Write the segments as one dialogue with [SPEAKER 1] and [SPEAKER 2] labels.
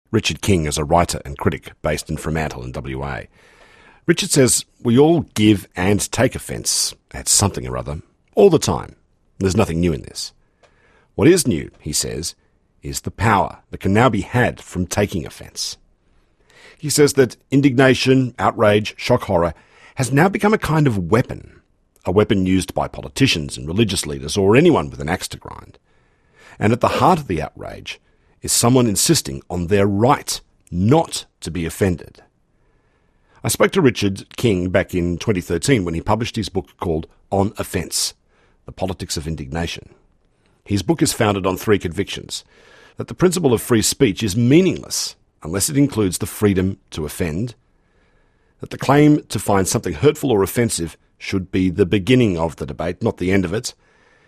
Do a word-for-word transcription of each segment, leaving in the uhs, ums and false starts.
[SPEAKER 1] Richard King is a writer and critic based in Fremantle in W A. Richard says we all give and take offence at something or other all the time. There's nothing new in this. What is new, he says, is the power that can now be had from taking offence. He says that indignation, outrage, shock horror has now become a kind of weapon, a weapon used by politicians and religious leaders or anyone with an axe to grind. And at the heart of the outrage is someone insisting on their right not to be offended. I spoke to Richard King back in twenty thirteen when he published his book called On Offence, The Politics of Indignation. His book is founded on three convictions: that the principle of free speech is meaningless unless it includes the freedom to offend, that the claim to find something hurtful or offensive should be the beginning of the debate, not the end of it,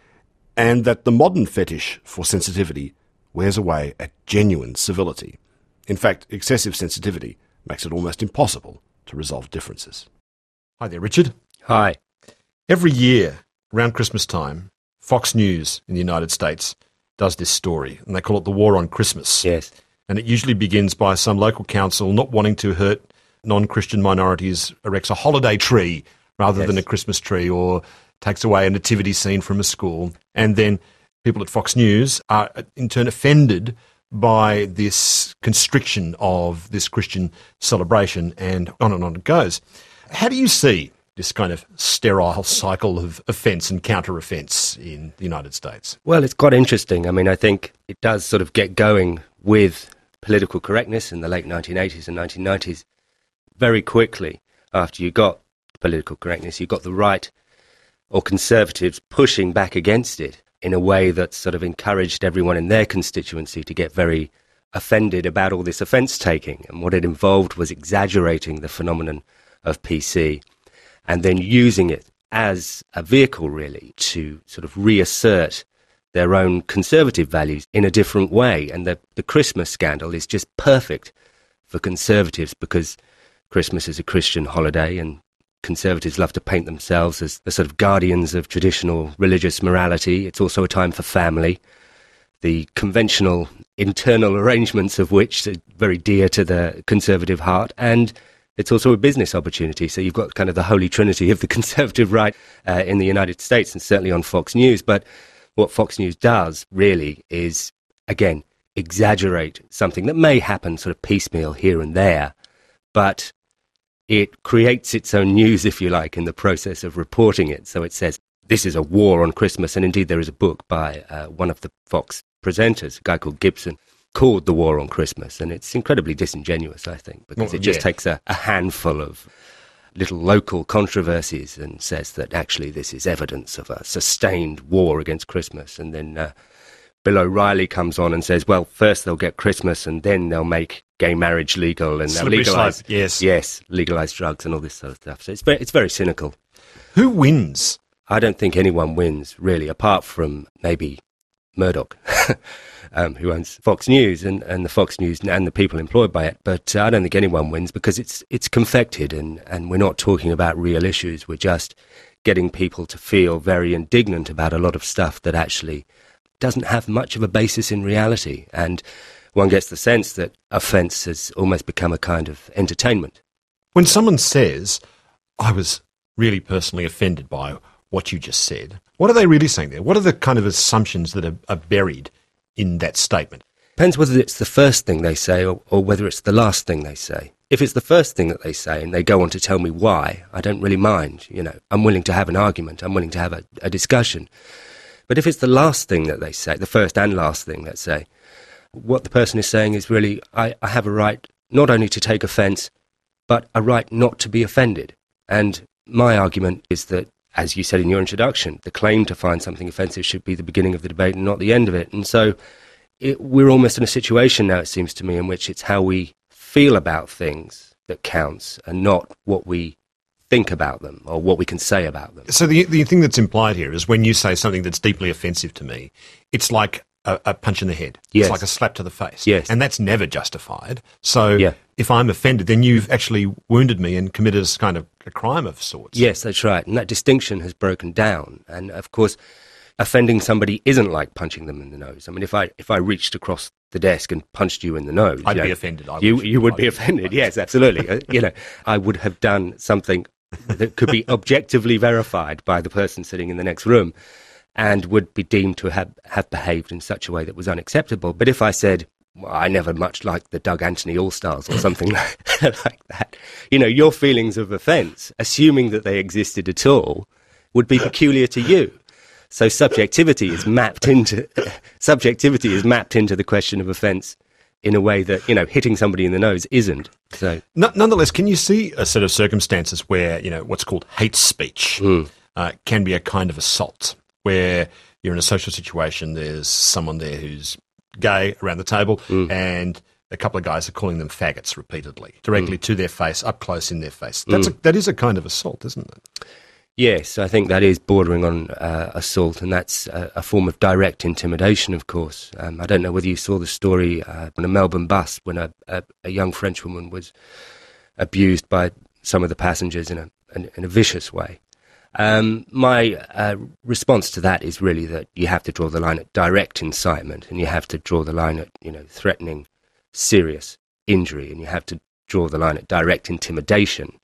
[SPEAKER 1] and that the modern fetish for sensitivity wears away at genuine civility. In fact, excessive sensitivity makes it almost impossible to resolve differences. Hi there, Richard.
[SPEAKER 2] Hi.
[SPEAKER 1] Every year, around Christmas time, Fox News in the United States does this story, and they call it the War on Christmas.
[SPEAKER 2] Yes.
[SPEAKER 1] And it usually begins by some local council not wanting to hurt non-Christian minorities, erects a holiday tree rather
[SPEAKER 2] yes.
[SPEAKER 1] than a Christmas tree, or takes away a nativity scene from a school. And then people at Fox News are in turn offended by this constriction of this Christian celebration, and on and on it goes. How do you see this kind of sterile cycle of offence and counter-offence in the United States?
[SPEAKER 2] Well, it's quite interesting. I mean, I think it does sort of get going with political correctness in the late nineteen eighties and nineteen nineties. Very quickly after you got political correctness, you got the right or conservatives pushing back against it in a way that sort of encouraged everyone in their constituency to get very offended about all this offence-taking. And what it involved was exaggerating the phenomenon of P C and then using it as a vehicle, really, to sort of reassert their own conservative values in a different way. And the, the Christmas scandal is just perfect for conservatives because Christmas is a Christian holiday and conservatives love to paint themselves as the sort of guardians of traditional religious morality. It's also a time for family, the conventional internal arrangements of which are very dear to the conservative heart, and it's also a business opportunity. So you've got kind of the holy trinity of the conservative right uh, in the United States and certainly on Fox News. But what Fox News does really is, again, exaggerate something that may happen sort of piecemeal here and there, but it creates its own news, if you like, in the process of reporting it. So it says, this is a war on Christmas. And indeed, there is a book by uh, one of the Fox presenters, a guy called Gibson, called The War on Christmas. And it's incredibly disingenuous, I think, because
[SPEAKER 1] well,
[SPEAKER 2] it just
[SPEAKER 1] yeah.
[SPEAKER 2] takes a, a handful of little local controversies and says that actually this is evidence of a sustained war against Christmas. And then uh, Bill O'Reilly comes on and says, well, first they'll get Christmas and then they'll make gay marriage legal and they'll legalise,
[SPEAKER 1] yes,
[SPEAKER 2] yes, legalise drugs and all this sort of stuff. So it's very, it's very cynical.
[SPEAKER 1] Who wins?
[SPEAKER 2] I don't think anyone wins, really, apart from maybe Murdoch, um, who owns Fox News and, and the Fox News and the people employed by it. But uh, I don't think anyone wins because it's it's confected and, and we're not talking about real issues. We're just getting people to feel very indignant about a lot of stuff that actually doesn't have much of a basis in reality. And one gets the sense that offence has almost become a kind of entertainment.
[SPEAKER 1] When someone says, I was really personally offended by what you just said, what are they really saying there? What are the kind of assumptions that are, are buried in that statement?
[SPEAKER 2] Depends whether it's the first thing they say or, or whether it's the last thing they say. If it's the first thing that they say and they go on to tell me why, I don't really mind. You know, I'm willing to have an argument. I'm willing to have a, a discussion. But if it's the last thing that they say, the first and last thing, let's say, what the person is saying is really, I, I have a right not only to take offence, but a right not to be offended. And my argument is that, as you said in your introduction, the claim to find something offensive should be the beginning of the debate and not the end of it. And so it, we're almost in a situation now, it seems to me, in which it's how we feel about things that counts and not what we think about them or what we can say about them.
[SPEAKER 1] So the the thing that's implied here is when you say something that's deeply offensive to me, it's like a, a punch in the head.
[SPEAKER 2] Yes.
[SPEAKER 1] It's like a slap to the face.
[SPEAKER 2] Yes.
[SPEAKER 1] And that's never justified. So
[SPEAKER 2] yeah.
[SPEAKER 1] if I'm offended, then you've actually wounded me and committed a kind of a crime of sorts.
[SPEAKER 2] Yes, that's right. And that distinction has broken down. And of course, offending somebody isn't like punching them in the nose. I mean, if I if I reached across the desk and punched you in the nose.
[SPEAKER 1] I'd
[SPEAKER 2] you
[SPEAKER 1] be
[SPEAKER 2] know,
[SPEAKER 1] offended. I
[SPEAKER 2] you
[SPEAKER 1] would,
[SPEAKER 2] you would
[SPEAKER 1] I'd
[SPEAKER 2] be offended. Yes, absolutely. Uh, you know, I would have done something that could be objectively verified by the person sitting in the next room, and would be deemed to have, have behaved in such a way that was unacceptable. But if I said, well, I never much liked the Doug Anthony All-Stars or something like, like that, you know, your feelings of offence, assuming that they existed at all, would be peculiar to you. So subjectivity is mapped into subjectivity is mapped into the question of offence in a way that, you know, hitting somebody in the nose isn't. So,
[SPEAKER 1] no, nonetheless, can you see a set of circumstances where, you know, what's called hate speech mm. uh, can be a kind of assault, where you're in a social situation, there's someone there who's gay around the table, mm. and a couple of guys are calling them faggots repeatedly, directly mm. to their face, up close in their face. That's mm. a, that is a kind of assault, isn't it?
[SPEAKER 2] Yes, I think that is bordering on uh, assault, and that's a, a form of direct intimidation, of course. Um, I don't know whether you saw the story uh, on a Melbourne bus when a, a, a young Frenchwoman was abused by some of the passengers in a, in, in a vicious way. Um, my uh, response to that is really that you have to draw the line at direct incitement, and you have to draw the line at, you know, threatening serious injury, and you have to draw the line at direct intimidation.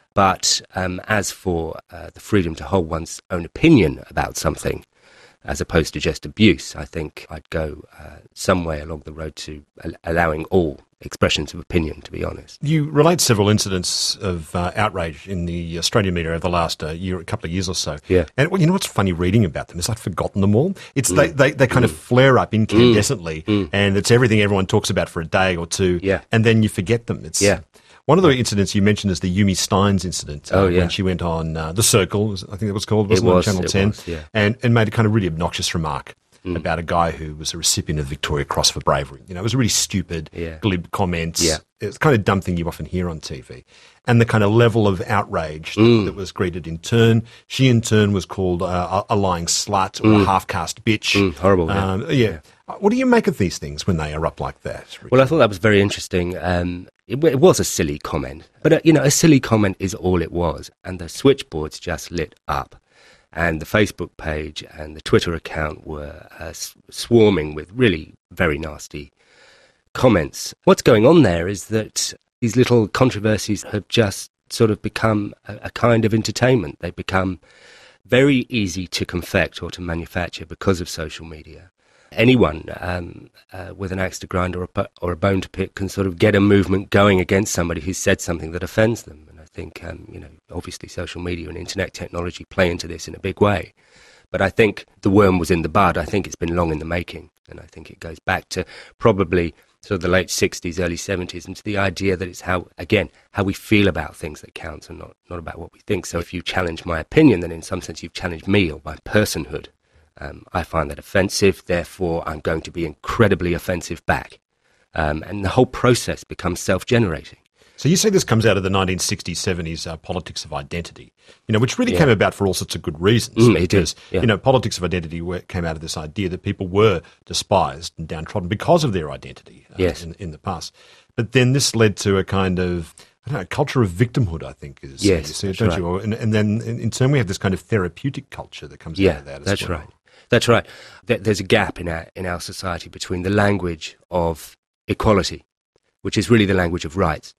[SPEAKER 2] But um, as for uh, the freedom to hold one's own opinion about something, as opposed to just abuse, I think I'd go uh, some way along the road to al- allowing all expressions of opinion, to be honest.
[SPEAKER 1] You relate several incidents of uh, outrage in the Australian media over the last uh, year, a couple of years or so.
[SPEAKER 2] Yeah.
[SPEAKER 1] And well, you know what's funny reading about them is I've forgotten them all. It's mm. they, they, they kind mm. of flare up incandescently, mm. and it's everything everyone talks about for a day or two,
[SPEAKER 2] yeah.
[SPEAKER 1] and then you forget them. It's
[SPEAKER 2] yeah.
[SPEAKER 1] One of the incidents you mentioned is the Yumi Steins incident, uh,
[SPEAKER 2] oh, yeah.
[SPEAKER 1] when she went on uh, The Circle, I think it was called, wasn't it,
[SPEAKER 2] was,
[SPEAKER 1] on Channel
[SPEAKER 2] it
[SPEAKER 1] ten,
[SPEAKER 2] was, yeah.
[SPEAKER 1] and, and made a kind of really obnoxious remark mm. about a guy who was a recipient of the Victoria Cross for bravery. You know, it was a really stupid,
[SPEAKER 2] yeah.
[SPEAKER 1] glib comments.
[SPEAKER 2] Yeah.
[SPEAKER 1] It's the kind of dumb thing you often hear on T V. And the kind of level of outrage mm. that, that was greeted in turn. She in turn was called uh, a, a lying slut or mm. a half-caste bitch.
[SPEAKER 2] Mm, horrible, yeah.
[SPEAKER 1] Um, yeah. yeah. What do you make of these things when they erupt like that, Richard?
[SPEAKER 2] Well, I thought that was very interesting. Um, it, it was a silly comment. But, uh, you know, a silly comment is all it was. And the switchboards just lit up. And the Facebook page and the Twitter account were uh, swarming with really very nasty comments. What's going on there is that these little controversies have just sort of become a, a kind of entertainment. They've become very easy to confect or to manufacture because of social media. Anyone um, uh, with an axe to grind or a, or a bone to pick can sort of get a movement going against somebody who's said something that offends them. And I think, um, you know, obviously social media and internet technology play into this in a big way. But I think the worm was in the bud. I think it's been long in the making. And I think it goes back to probably sort of the late sixties, early seventies, and to the idea that it's how, again, how we feel about things that counts and not, not about what we think. So if you challenge my opinion, then in some sense you've challenged me or my personhood. Um, I find that offensive, therefore I'm going to be incredibly offensive back. Um, and the whole process becomes self-generating.
[SPEAKER 1] So you say this comes out of the nineteen sixties, seventies uh, politics of identity, you know, which really
[SPEAKER 2] yeah.
[SPEAKER 1] came about for all sorts of good reasons.
[SPEAKER 2] Mm,
[SPEAKER 1] because,
[SPEAKER 2] yeah.
[SPEAKER 1] you know, politics of identity were, came out of this idea that people were despised and downtrodden because of their identity uh,
[SPEAKER 2] yes.
[SPEAKER 1] in, in the past. But then this led to a kind of, I don't know, culture of victimhood, I think, is
[SPEAKER 2] yes,
[SPEAKER 1] you see,
[SPEAKER 2] that's
[SPEAKER 1] don't
[SPEAKER 2] right.
[SPEAKER 1] you? And, and then in, in turn we have this kind of therapeutic culture that comes
[SPEAKER 2] yeah,
[SPEAKER 1] out of that as
[SPEAKER 2] that's
[SPEAKER 1] well.
[SPEAKER 2] right. That's right. There's a gap in our, in our society between the language of equality, which is really the language of rights.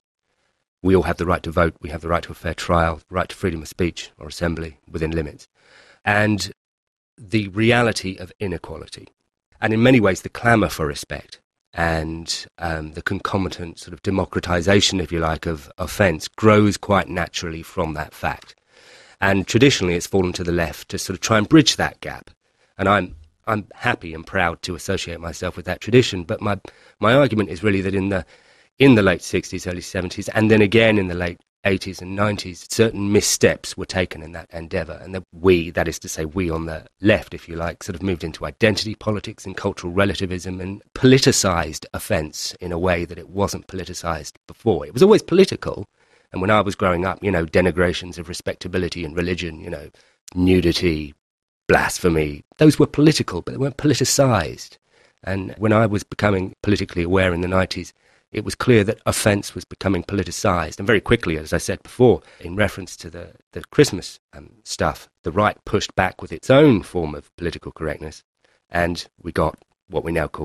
[SPEAKER 2] We all have the right to vote, we have the right to a fair trial, the right to freedom of speech or assembly within limits, and the reality of inequality. And in many ways, the clamour for respect and um, the concomitant sort of democratisation, if you like, of offence grows quite naturally from that fact. And traditionally, it's fallen to the left to sort of try and bridge that gap. And I'm I'm happy and proud to associate myself with that tradition. But my my argument is really that in the in the late sixties, early seventies, and then again in the late eighties and nineties, certain missteps were taken in that endeavour. And that we, that is to say we on the left, if you like, sort of moved into identity politics and cultural relativism and politicised offence in a way that it wasn't politicised before. It was always political. And when I was growing up, you know, denigrations of respectability and religion, you know, nudity, blasphemy, those were political, but they weren't politicised. And when I was becoming politically aware in the nineties, it was clear that offence was becoming politicised. And very quickly, as I said before, in reference to the, the Christmas um, stuff, the right pushed back with its own form of political correctness, and we got what we now call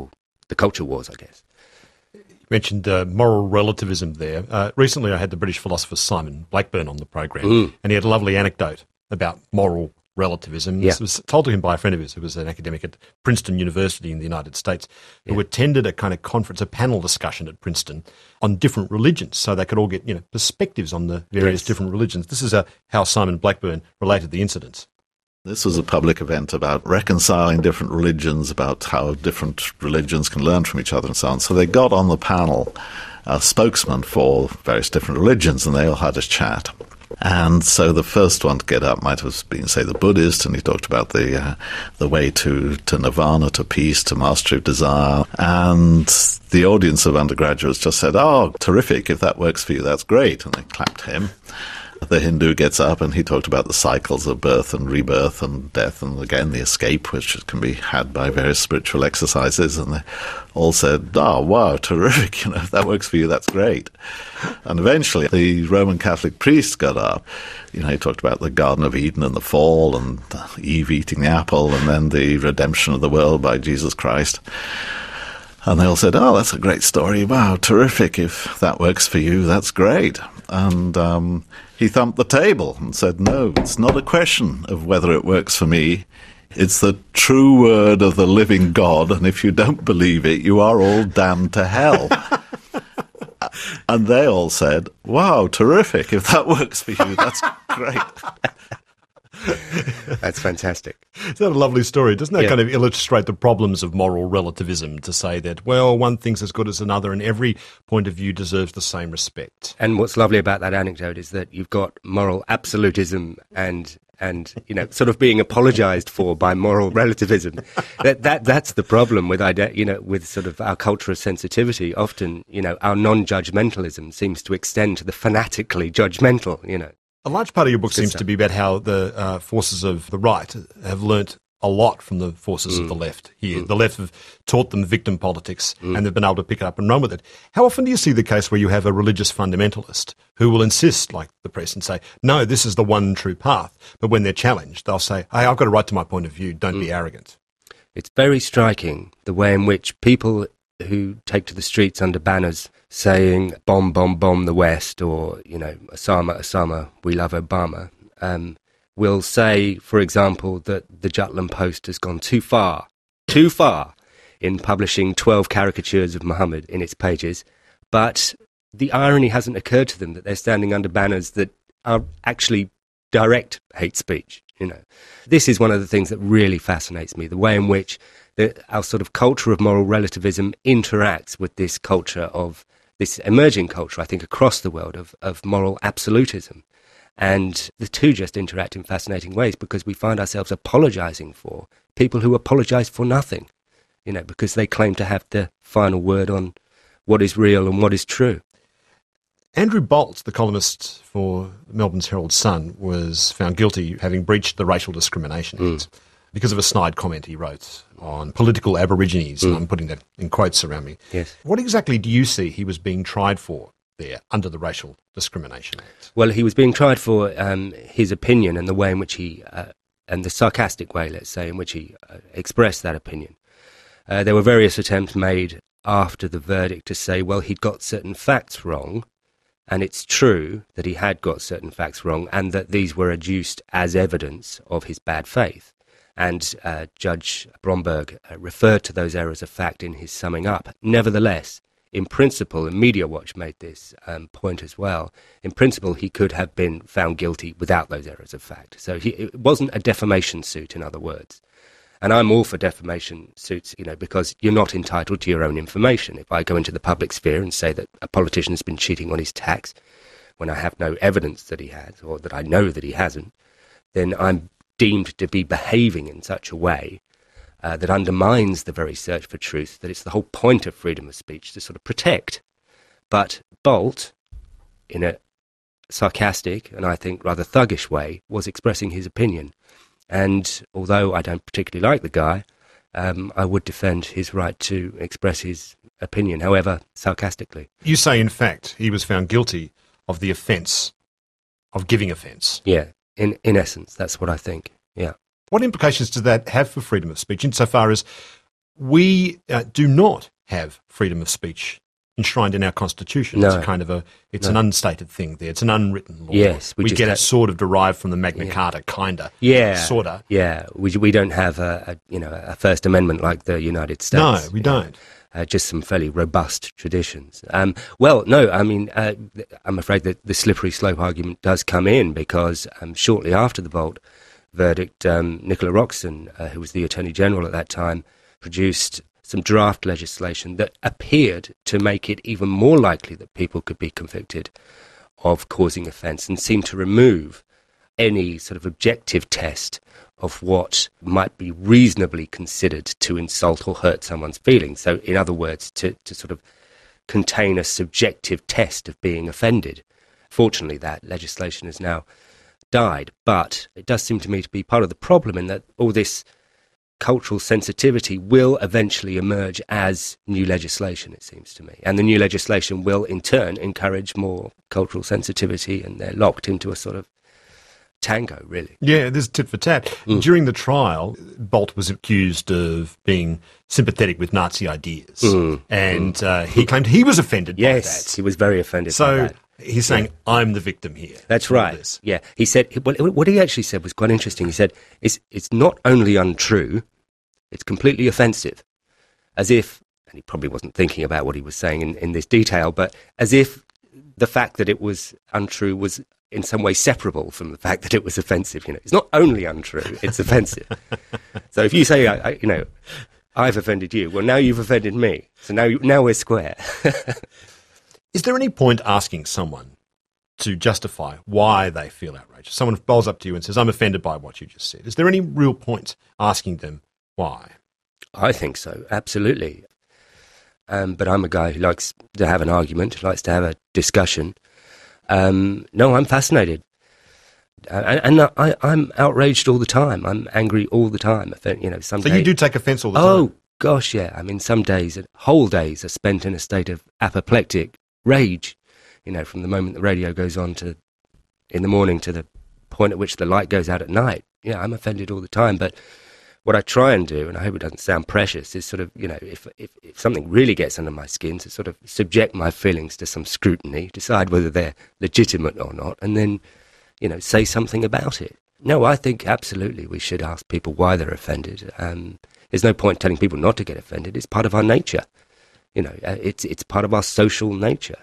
[SPEAKER 2] the culture wars, I guess.
[SPEAKER 1] You mentioned uh, moral relativism there. Uh, recently I had the British philosopher Simon Blackburn on the program, mm. and he had a lovely anecdote about moral relativism.
[SPEAKER 2] Yeah.
[SPEAKER 1] This was told to him by a friend of his who was an academic at Princeton University in the United States, who yeah. attended a kind of conference, a panel discussion at Princeton on different religions, so they could all get, you know, perspectives on the various yes. different religions. This is a, how Simon Blackburn related the incidents.
[SPEAKER 3] This was a public event about reconciling different religions, about how different religions can learn from each other and so on. So they got on the panel a spokesman for various different religions, and they all had a chat. And so the first one to get up might have been, say, the Buddhist, and he talked about the uh, the way to, to nirvana, to peace, to mastery of desire. And the audience of undergraduates just said, oh, terrific, if that works for you, that's great. And they clapped him. The Hindu gets up and he talked about the cycles of birth and rebirth and death and, again, the escape, which can be had by various spiritual exercises. And they all said, oh, wow, terrific, you know, if that works for you, that's great. And eventually the Roman Catholic priest got up. You know, he talked about the Garden of Eden and the fall and Eve eating the apple and then the redemption of the world by Jesus Christ. And they all said, oh, that's a great story. Wow, terrific. If that works for you, that's great. And um, he thumped the table and said, no, it's not a question of whether it works for me. It's the true word of the living God, and if you don't believe it, you are all damned to hell. And they all said, wow, terrific. If that works for you, that's great.
[SPEAKER 2] That's fantastic.
[SPEAKER 1] Is that a lovely story? Doesn't that
[SPEAKER 2] yeah.
[SPEAKER 1] kind of illustrate the problems of moral relativism, to say that, well, one thing's as good as another and every point of view deserves the same respect?
[SPEAKER 2] And what's lovely about that anecdote is that you've got moral absolutism and, and you know, sort of being apologized for by moral relativism. that, that That's the problem with, you know, with sort of our culture of sensitivity. Often, you know, our non-judgmentalism seems to extend to the fanatically judgmental, you know.
[SPEAKER 1] A large part of your book seems to be about how the uh, forces of the right have learnt a lot from the forces mm. of the left here. Mm. The left have taught them victim politics mm. and they've been able to pick it up and run with it. How often do you see the case where you have a religious fundamentalist who will insist, like the press, and say, no, this is the one true path, but when they're challenged, they'll say, hey, I've got a right to my point of view, don't mm. be arrogant?
[SPEAKER 2] It's very striking, the way in which people who take to the streets under banners saying, bomb, bomb, bomb the West, or, you know, Osama, Osama, we love Obama, um, will say, for example, that the Jutland Post has gone too far, too far in publishing twelve caricatures of Muhammad in its pages, but the irony hasn't occurred to them that they're standing under banners that are actually direct hate speech, you know. This is one of the things that really fascinates me, the way in which the, our sort of culture of moral relativism interacts with this culture of, this emerging culture, I think, across the world of, of moral absolutism. And the two just interact in fascinating ways because we find ourselves apologizing for people who apologize for nothing, you know, because they claim to have the final word on what is real and what is true.
[SPEAKER 1] Andrew Bolt, the columnist for Melbourne's Herald Sun, was found guilty of having breached the Racial Discrimination Act mm. because of a snide comment he wrote on political Aborigines. Mm. And I'm putting that in quotes around me.
[SPEAKER 2] Yes.
[SPEAKER 1] What exactly do you see he was being tried for there under the Racial Discrimination Act?
[SPEAKER 2] Well, he was being tried for um, his opinion and the way in which he, uh, and the sarcastic way, let's say, in which he uh, expressed that opinion. Uh, there were various attempts made after the verdict to say, well, he'd got certain facts wrong, and it's true that he had got certain facts wrong and that these were adduced as evidence of his bad faith. And uh, Judge Bromberg uh, referred to those errors of fact in his summing up. Nevertheless, in principle, and Media Watch made this um, point as well, in principle he could have been found guilty without those errors of fact. So he, it wasn't a defamation suit, in other words. And I'm all for defamation suits, you know, because you're not entitled to your own information. If I go into the public sphere and say that a politician has been cheating on his tax when I have no evidence that he has, or that I know that he hasn't, then I'm deemed to be behaving in such a way uh, that undermines the very search for truth, that it's the whole point of freedom of speech to sort of protect. But Bolt, in a sarcastic and I think rather thuggish way, was expressing his opinion. And although I don't particularly like the guy, um, I would defend his right to express his opinion, however sarcastically.
[SPEAKER 1] You say, in fact, he was found guilty of the offence of giving offence.
[SPEAKER 2] Yeah, in, in essence, that's what I think, yeah.
[SPEAKER 1] What implications does that have for freedom of speech insofar as we uh, do not have freedom of speech enshrined in our constitution.
[SPEAKER 2] No.
[SPEAKER 1] It's a kind of a, it's
[SPEAKER 2] No.
[SPEAKER 1] an unstated thing there. It's an unwritten law.
[SPEAKER 2] Yes, we
[SPEAKER 1] we,
[SPEAKER 2] just
[SPEAKER 1] get
[SPEAKER 2] have-
[SPEAKER 1] it sort of derived from the Magna
[SPEAKER 2] Yeah.
[SPEAKER 1] Carta, kinda,
[SPEAKER 2] Yeah,
[SPEAKER 1] sorta.
[SPEAKER 2] Yeah, we we don't have a, a you know a First Amendment like the United States.
[SPEAKER 1] No, we
[SPEAKER 2] you know.
[SPEAKER 1] don't.
[SPEAKER 2] Uh, just some fairly robust traditions. Um, well, no, I mean, uh, th- I'm afraid that the slippery slope argument does come in because um, shortly after the Bolt verdict, um, Nicola Roxon, uh, who was the Attorney General at that time, produced some draft legislation that appeared to make it even more likely that people could be convicted of causing offence and seemed to remove any sort of objective test of what might be reasonably considered to insult or hurt someone's feelings. So, in other words, to, to sort of contain a subjective test of being offended. Fortunately, that legislation has now died, but it does seem to me to be part of the problem in that all this cultural sensitivity will eventually emerge as new legislation, it seems to me. And the new legislation will, in turn, encourage more cultural sensitivity, and they're locked into a sort of tango, really.
[SPEAKER 1] Yeah, there's tit for tat.
[SPEAKER 2] Mm.
[SPEAKER 1] During the trial, Bolt was accused of being sympathetic with Nazi ideas,
[SPEAKER 2] Mm.
[SPEAKER 1] and uh, he claimed he was offended
[SPEAKER 2] Yes,
[SPEAKER 1] by that.
[SPEAKER 2] he was very offended by
[SPEAKER 1] So
[SPEAKER 2] that.
[SPEAKER 1] he's saying, I'm the victim here.
[SPEAKER 2] That's
[SPEAKER 1] in all
[SPEAKER 2] right.
[SPEAKER 1] this.
[SPEAKER 2] Yeah, he said. Well, what he actually said was quite interesting. He said, "It's it's not only untrue, it's completely offensive," as if, and he probably wasn't thinking about what he was saying in, in this detail, but as if the fact that it was untrue was in some way separable from the fact that it was offensive. You know, it's not only untrue; it's offensive. So if you say, I, I, you know, I've offended you, well, now you've offended me. So now you, now we're square.
[SPEAKER 1] Is there any point asking someone to justify why they feel outraged? Someone bowls up to you and says, I'm offended by what you just said. Is there any real point asking them why?
[SPEAKER 2] I think so, absolutely. Um, but I'm a guy who likes to have an argument, who likes to have a discussion. Um, no, I'm fascinated. Uh, and and I, I'm outraged all the time. I'm angry all the time. If, you know, some
[SPEAKER 1] So
[SPEAKER 2] day-
[SPEAKER 1] you do take offence all the
[SPEAKER 2] Oh,
[SPEAKER 1] time?
[SPEAKER 2] gosh, yeah. I mean, some days, whole days are spent in a state of apoplectic rage, you know, from the moment the radio goes on to in the morning to the point at which the light goes out at night. Yeah, I'm offended all the time. But what I try and do, and I hope it doesn't sound precious, is sort of, you know, if, if, if something really gets under my skin, to sort of subject my feelings to some scrutiny, decide whether they're legitimate or not, and then, you know, say something about it. No, I think absolutely we should ask people why they're offended. Um, there's no point telling people not to get offended. It's part of our nature. You know, uh, it's it's part of our social nature.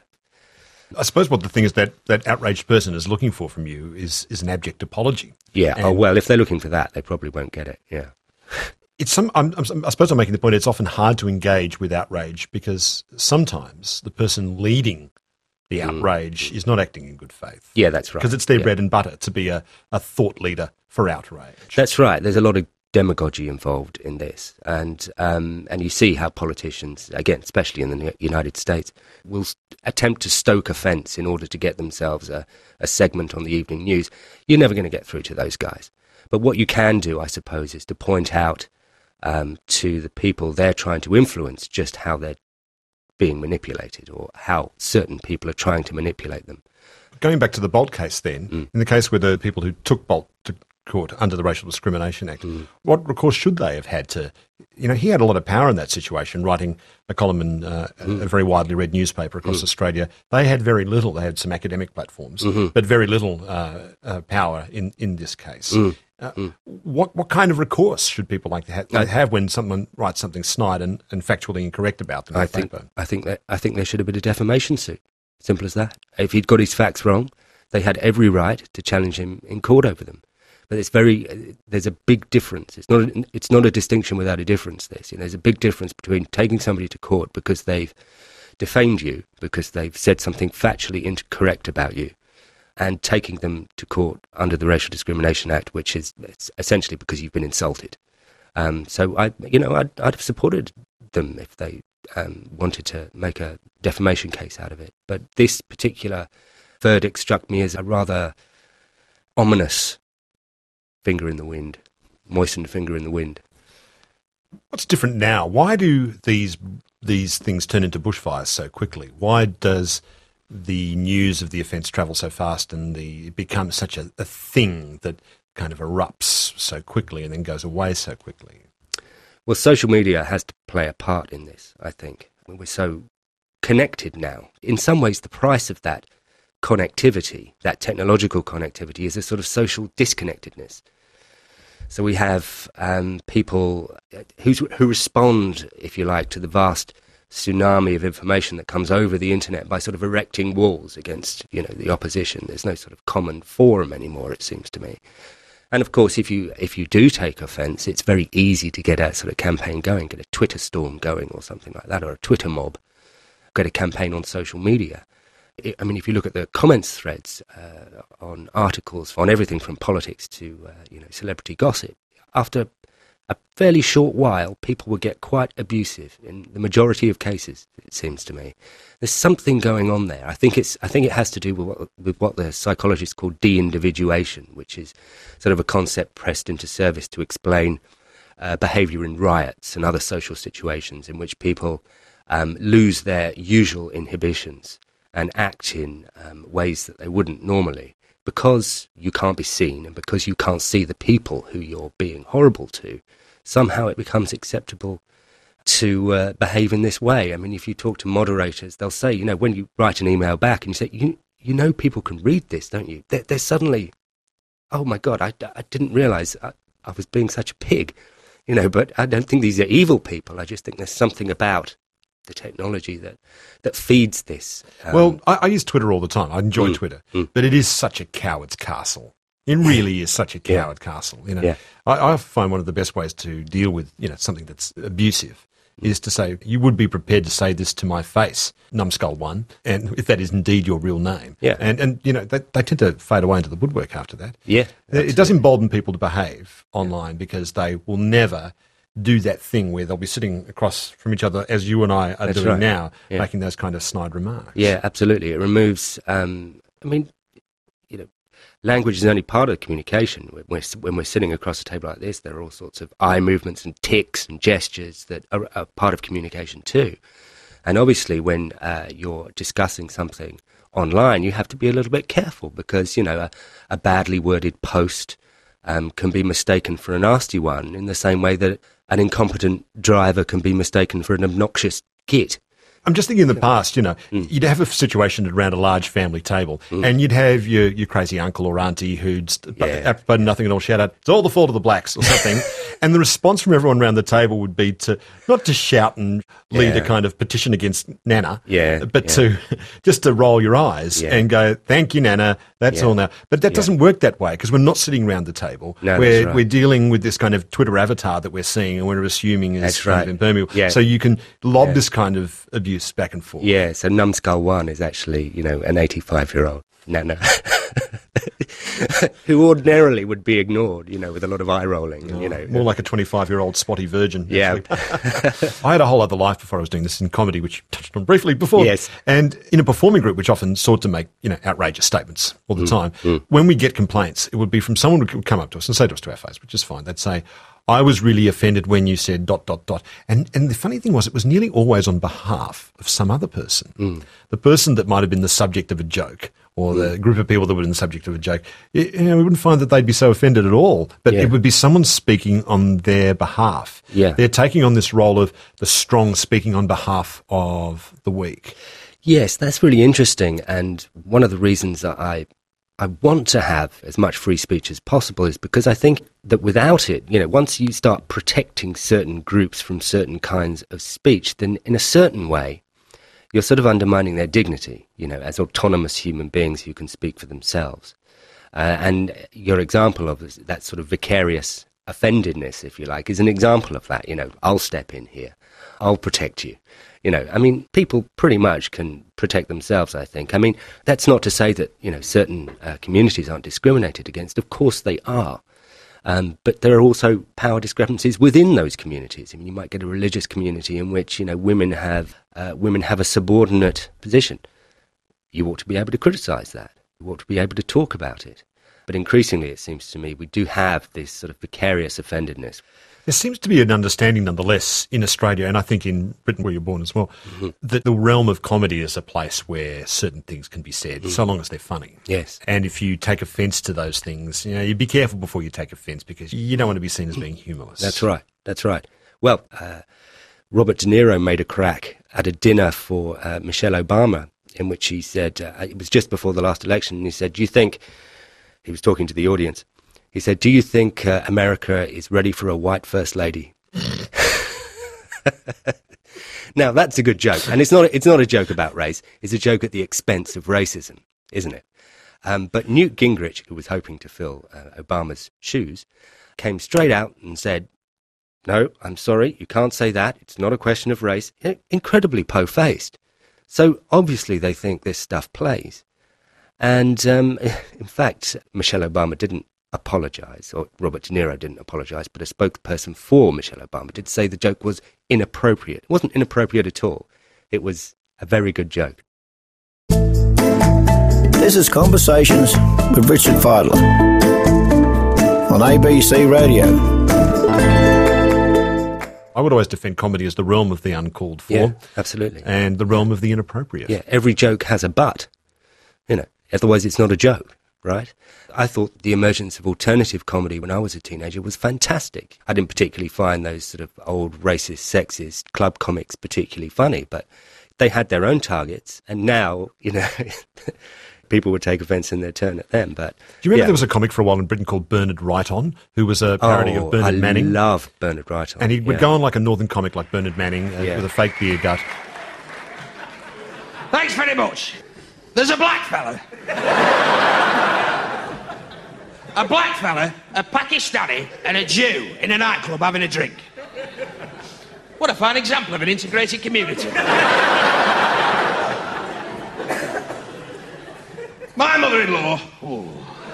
[SPEAKER 1] I suppose what the thing is that that outraged person is looking for from you is, is an abject apology.
[SPEAKER 2] Yeah.
[SPEAKER 1] And-
[SPEAKER 2] Oh, well, if they're looking for that, they probably won't get it. Yeah.
[SPEAKER 1] It's some. I'm, I'm, I suppose I'm making the point. It's often hard to engage with outrage because sometimes the person leading the outrage is not acting in good faith.
[SPEAKER 2] Yeah, that's right.
[SPEAKER 1] Because it's their
[SPEAKER 2] Yeah.
[SPEAKER 1] bread and butter to be a, a thought leader for outrage.
[SPEAKER 2] That's right. There's a lot of demagogy involved in this, and um, and you see how politicians, again, especially in the United States, will s- attempt to stoke offence in order to get themselves a, a segment on the evening news. You're never going to get through to those guys. But what you can do, I suppose, is to point out um, to the people they're trying to influence just how they're being manipulated, or how certain people are trying to manipulate them.
[SPEAKER 1] Going back to the Bolt case then,
[SPEAKER 2] Mm.
[SPEAKER 1] in the case where the people who took Bolt to court under the Racial Discrimination Act,
[SPEAKER 2] Mm.
[SPEAKER 1] what recourse should they have had to, you know, he had a lot of power in that situation, writing a column in uh,
[SPEAKER 2] Mm.
[SPEAKER 1] a very widely read newspaper across Australia. They had very little, they had some academic platforms,
[SPEAKER 2] Mm-hmm.
[SPEAKER 1] but very little uh, uh, power in, in this case.
[SPEAKER 2] Mm.
[SPEAKER 1] Uh, What what kind of recourse should people like to ha-
[SPEAKER 2] I-
[SPEAKER 1] have when someone writes something snide and, and factually incorrect about them? in
[SPEAKER 2] I
[SPEAKER 1] the
[SPEAKER 2] think
[SPEAKER 1] paper?
[SPEAKER 2] I think that I think there should have been a defamation suit. Simple as that. If he'd got his facts wrong, they had every right to challenge him in court over them. But it's very there's a big difference. It's not a, it's not a distinction without a difference. This, you know, there's a big difference between taking somebody to court because they've defamed you, because they've said something factually incorrect about you, and taking them to court under the Racial Discrimination Act, which is it's essentially because you've been insulted. Um, so I, you know, I'd, I'd have supported them if they um, wanted to make a defamation case out of it. But this particular verdict struck me as a rather ominous finger in the wind, moistened finger in the wind.
[SPEAKER 1] What's different now? Why do these these things turn into bushfires so quickly? Why does the news of the offence travel so fast and the it becomes such a, a thing that kind of erupts so quickly and then goes away so quickly?
[SPEAKER 2] Well, social media has to play a part in this, I think. we're so connected now. In some ways, the price of that connectivity, that technological connectivity, is a sort of social disconnectedness. So we have um, people who, who respond, if you like, to the vast tsunami of information that comes over the internet by sort of erecting walls against, you know, the opposition. There's no sort of common forum anymore, it seems to me. And of course, if you if you do take offence, it's very easy to get a sort of campaign going, get a Twitter storm going or something like that, or a Twitter mob, get a campaign on social media. It, I mean, if you look at the comments threads uh, on articles, on everything from politics to, uh, you know, celebrity gossip, after a fairly short while, people will get quite abusive in the majority of cases, it seems to me. There's something going on there. I think it's. I think it has to do with what, with what the psychologists call de-individuation, which is sort of a concept pressed into service to explain uh, behaviour in riots and other social situations in which people um, lose their usual inhibitions and act in um, ways that they wouldn't normally, because you can't be seen and because you can't see the people who you're being horrible to. Somehow it becomes acceptable to uh, behave in this way. I mean, if you talk to moderators, they'll say, you know, when you write an email back and you say, you, you know people can read this, don't you? They're, they're suddenly, oh my God, I, I didn't realise I, I was being such a pig, you know, but I don't think these are evil people. I just think there's something about the technology that, that feeds this. Um,
[SPEAKER 1] well, I, I use Twitter all the time. I enjoy
[SPEAKER 2] mm,
[SPEAKER 1] Twitter,
[SPEAKER 2] mm.
[SPEAKER 1] but it is such a coward's castle. It really is such a coward yeah. castle. You know,
[SPEAKER 2] yeah.
[SPEAKER 1] I, I find one of the best ways to deal with, you know, something that's abusive mm. is to say, you would be prepared to say this to my face, Numbskull One, and if that is indeed your real name.
[SPEAKER 2] Yeah.
[SPEAKER 1] And, and you know, they, they tend to fade away into the woodwork after that.
[SPEAKER 2] Yeah.
[SPEAKER 1] Absolutely. It does embolden people to behave online because they will never do that thing where they'll be sitting across from each other as you and I are
[SPEAKER 2] That's
[SPEAKER 1] doing
[SPEAKER 2] right.
[SPEAKER 1] now,
[SPEAKER 2] yeah.
[SPEAKER 1] making those kind of snide remarks.
[SPEAKER 2] Yeah, absolutely. It removes, um, I mean, you know, language is only part of communication. When we're, when we're sitting across a table like this, there are all sorts of eye movements and tics and gestures that are, are part of communication too. And obviously when uh, you're discussing something online, you have to be a little bit careful because, you know, a, a badly worded post um, can be mistaken for a nasty one in the same way that an incompetent driver can be mistaken for an obnoxious git.
[SPEAKER 1] I'm just thinking in the past, you know, mm. you'd have a situation around a large family table mm. and you'd have your, your crazy uncle or auntie who'd, yeah. apropos nothing at all, shout out, it's all the fault of the blacks or something. And the response from everyone around the table would be to, not to shout and lead
[SPEAKER 2] yeah.
[SPEAKER 1] a kind of petition against Nana,
[SPEAKER 2] yeah.
[SPEAKER 1] but
[SPEAKER 2] yeah.
[SPEAKER 1] to just to roll your eyes
[SPEAKER 2] yeah.
[SPEAKER 1] and go, thank you, Nana, that's
[SPEAKER 2] yeah.
[SPEAKER 1] all now. But that
[SPEAKER 2] yeah.
[SPEAKER 1] doesn't work that way because we're not sitting around the table.
[SPEAKER 2] No,
[SPEAKER 1] we're,
[SPEAKER 2] right.
[SPEAKER 1] we're dealing with this kind of Twitter avatar that we're seeing and we're assuming is
[SPEAKER 2] that's
[SPEAKER 1] kind
[SPEAKER 2] right.
[SPEAKER 1] of impermeable.
[SPEAKER 2] Yeah.
[SPEAKER 1] So you can lob
[SPEAKER 2] yeah.
[SPEAKER 1] this kind of abuse back and forth.
[SPEAKER 2] Yeah, so Numbskull One is actually, you know, an eighty-five-year-old Nana who ordinarily would be ignored, you know, with a lot of eye rolling.
[SPEAKER 1] Oh,
[SPEAKER 2] you know,
[SPEAKER 1] more like a twenty-five-year-old spotty virgin.
[SPEAKER 2] Yeah.
[SPEAKER 1] I had a whole other life before I was doing this in comedy, which you touched on briefly before.
[SPEAKER 2] Yes.
[SPEAKER 1] And in a performing group, which often sought to make, you know, outrageous statements all the
[SPEAKER 2] mm,
[SPEAKER 1] time,
[SPEAKER 2] mm.
[SPEAKER 1] when we get complaints, it would be from someone who would come up to us and say to us to our face, which is fine. They'd say, I was really offended when you said dot, dot, dot. And and the funny thing was, it was nearly always on behalf of some other person.
[SPEAKER 2] Mm.
[SPEAKER 1] The person that might have been the subject of a joke or the group of people that were in the subject of a joke, you know, we wouldn't find that they'd be so offended at all. But
[SPEAKER 2] yeah.
[SPEAKER 1] it would be someone speaking on their behalf.
[SPEAKER 2] Yeah.
[SPEAKER 1] They're taking on this role of the strong speaking on behalf of the weak.
[SPEAKER 2] Yes, that's really interesting. And one of the reasons that I I want to have as much free speech as possible is because I think that without it, you know, once you start protecting certain groups from certain kinds of speech, then in a certain way, you're sort of undermining their dignity, you know, as autonomous human beings who can speak for themselves. Uh, and your example of that sort of vicarious offendedness, if you like, is an example of that. You know, I'll step in here. I'll protect you. You know, I mean, people pretty much can protect themselves, I think. I mean, that's not to say that, you know, certain uh, communities aren't discriminated against. Of course they are. Um, but there are also power discrepancies within those communities. I mean, you might get a religious community in which, you know, women have uh, women have a subordinate position. You ought to be able to criticise that. You ought to be able to talk about it. But increasingly, it seems to me, we do have this sort of vicarious offendedness.
[SPEAKER 1] There seems to be an understanding, nonetheless, in Australia, and I think in Britain, where you're born as well, mm-hmm. that the realm of comedy is a place where certain things can be said, mm-hmm. so long as they're funny.
[SPEAKER 2] Yes.
[SPEAKER 1] And if you take offence to those things, you know, you be careful before you take offence because you don't want to be seen as being humorless.
[SPEAKER 2] That's right. That's right. Well, uh, Robert De Niro made a crack at a dinner for uh, Michelle Obama, in which he said, uh, it was just before the last election, and he said, do you think, he was talking to the audience, he said, do you think uh, America is ready for a white first lady? Now, that's a good joke. And it's not, it's not a joke about race. It's a joke at the expense of racism, isn't it? Um, but Newt Gingrich, who was hoping to fill uh, Obama's shoes, came straight out and said, no, I'm sorry, you can't say that. It's not a question of race. Incredibly po-faced. So obviously they think this stuff plays. And um, in fact, Michelle Obama didn't apologise, or Robert De Niro didn't apologise, but a spokesperson for Michelle Obama did say the joke was inappropriate. It wasn't inappropriate at all. It was a very good joke.
[SPEAKER 4] This is Conversations with Richard Fidler on A B C Radio.
[SPEAKER 1] I would always defend comedy as the realm of the uncalled for.
[SPEAKER 2] Yeah, absolutely.
[SPEAKER 1] And the realm of the inappropriate.
[SPEAKER 2] Yeah, every joke has a but, you know, otherwise it's not a joke, right? I thought the emergence of alternative comedy when I was a teenager was fantastic. I didn't particularly find those sort of old racist, sexist club comics particularly funny, but they had their own targets, and now, you know, people would take offence in their turn at them. But
[SPEAKER 1] do you remember
[SPEAKER 2] yeah.
[SPEAKER 1] there was a comic for a while in Britain called Bernard Wright-On, who was a parody
[SPEAKER 2] oh,
[SPEAKER 1] of Bernard
[SPEAKER 2] I
[SPEAKER 1] Manning?
[SPEAKER 2] I love Bernard Wright-On.
[SPEAKER 1] And he would
[SPEAKER 2] yeah.
[SPEAKER 1] go on like a northern comic like Bernard Manning uh,
[SPEAKER 2] yeah.
[SPEAKER 1] with a fake beer gut.
[SPEAKER 5] Thanks very much. There's a black fella. a black fella, a Pakistani and a Jew in a nightclub having a drink. What a fine example of an integrated community. My mother-in-law... Ooh.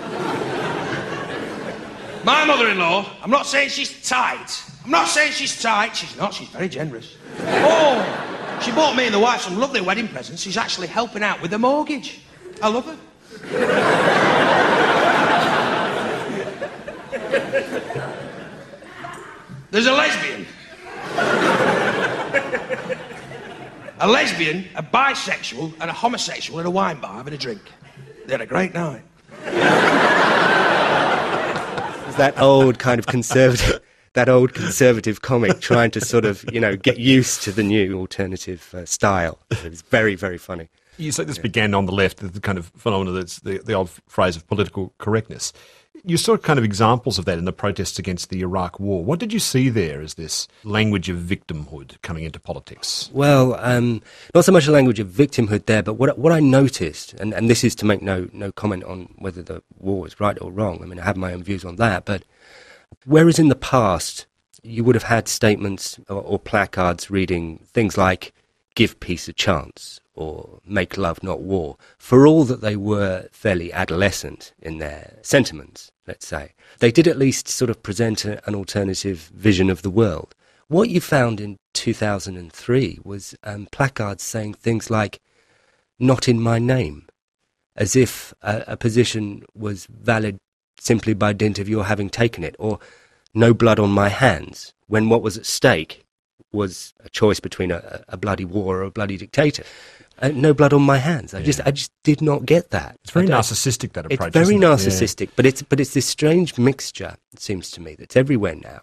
[SPEAKER 5] My mother-in-law, I'm not saying she's tight. I'm not saying she's tight. She's not. She's very generous. Oh, she bought me and the wife some lovely wedding presents. She's actually helping out with the mortgage. I love her. There's a lesbian. A lesbian, a bisexual, and a homosexual at a wine bar having a drink. They had a great night.
[SPEAKER 2] It's that old kind of conservative, that old conservative comic trying to sort of, you know, get used to the new alternative uh, style. It was very, very funny.
[SPEAKER 1] You say this yeah. began on the left, the kind of phenomenon that's the, the old phrase of political correctness. You saw kind of examples of that in the protests against the Iraq War. What did you see there as this language of victimhood coming into politics?
[SPEAKER 2] Well, um, not so much a language of victimhood there, but what what I noticed, and, and this is to make no, no comment on whether the war was right or wrong. I mean, I have my own views on that, but whereas in the past you would have had statements or, or placards reading things like, give peace a chance, or make love, not war, for all that they were fairly adolescent in their sentiments, let's say. They did at least sort of present a, an alternative vision of the world. What you found in two thousand three was um, placards saying things like, not in my name, as if a, a position was valid simply by dint of your having taken it, or no blood on my hands, when what was at stake was a choice between a, a bloody war or a bloody dictator. Uh, no blood on my hands. I yeah. just, I just did not get that.
[SPEAKER 1] It's very narcissistic, that approach.
[SPEAKER 2] It's very
[SPEAKER 1] isn't it?
[SPEAKER 2] narcissistic, yeah. but it's but it's this strange mixture. It seems to me that's everywhere now,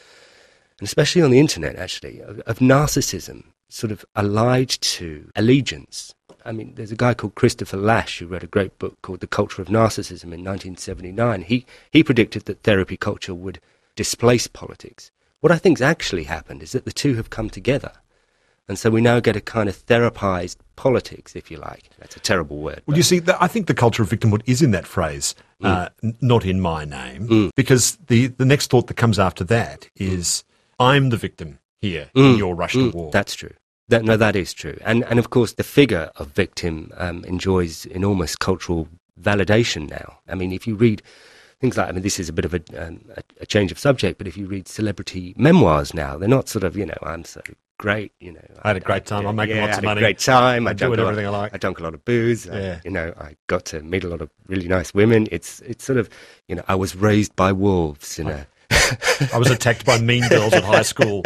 [SPEAKER 2] and especially on the internet, actually, of, of narcissism, sort of allied to allegiance. I mean, there's a guy called Christopher Lasch who wrote a great book called The Culture of Narcissism in nineteen seventy-nine. He he predicted that therapy culture would displace politics. What I think's actually happened is that the two have come together. And so we now get a kind of therapized politics, if you like. That's a terrible word.
[SPEAKER 1] Well, you see, the, I think the culture of victimhood is in that phrase, mm. uh, n- not in my name,
[SPEAKER 2] mm.
[SPEAKER 1] because the, the next thought that comes after that is, mm. I'm the victim here mm. in your rush
[SPEAKER 2] mm.
[SPEAKER 1] to war.
[SPEAKER 2] That's true. That, no, that is true. And, and of course, the figure of victim um, enjoys enormous cultural validation now. I mean, if you read things like, I mean, this is a bit of a, um, a, a change of subject, but if you read celebrity memoirs now, they're not sort of, you know, I'm so great, you know.
[SPEAKER 1] I had a great time,
[SPEAKER 2] I,
[SPEAKER 1] I'm making
[SPEAKER 2] yeah,
[SPEAKER 1] lots of
[SPEAKER 2] money. I had
[SPEAKER 1] money.
[SPEAKER 2] a great time.
[SPEAKER 1] I,
[SPEAKER 2] I
[SPEAKER 1] do
[SPEAKER 2] drank
[SPEAKER 1] everything
[SPEAKER 2] lot,
[SPEAKER 1] I like.
[SPEAKER 2] I drank a lot of booze.
[SPEAKER 1] Yeah.
[SPEAKER 2] I, you know, I got to meet a lot of really nice women. It's it's sort of, you know, I was raised by wolves, you know.
[SPEAKER 1] I was attacked by mean girls at high school.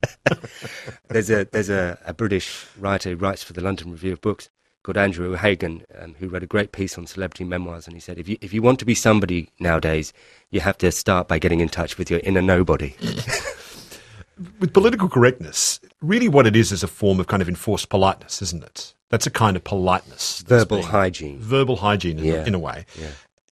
[SPEAKER 2] there's a there's a, a British writer who writes for the London Review of Books called Andrew O'Hagan, um, who wrote a great piece on celebrity memoirs, and he said, if you if you want to be somebody nowadays, you have to start by getting in touch with your inner nobody.
[SPEAKER 1] with political correctness, really what it is is a form of kind of enforced politeness, isn't it? That's a kind of politeness.
[SPEAKER 2] Verbal
[SPEAKER 1] being,
[SPEAKER 2] hygiene.
[SPEAKER 1] Verbal hygiene, in,
[SPEAKER 2] yeah.
[SPEAKER 1] in a way.
[SPEAKER 2] Yeah.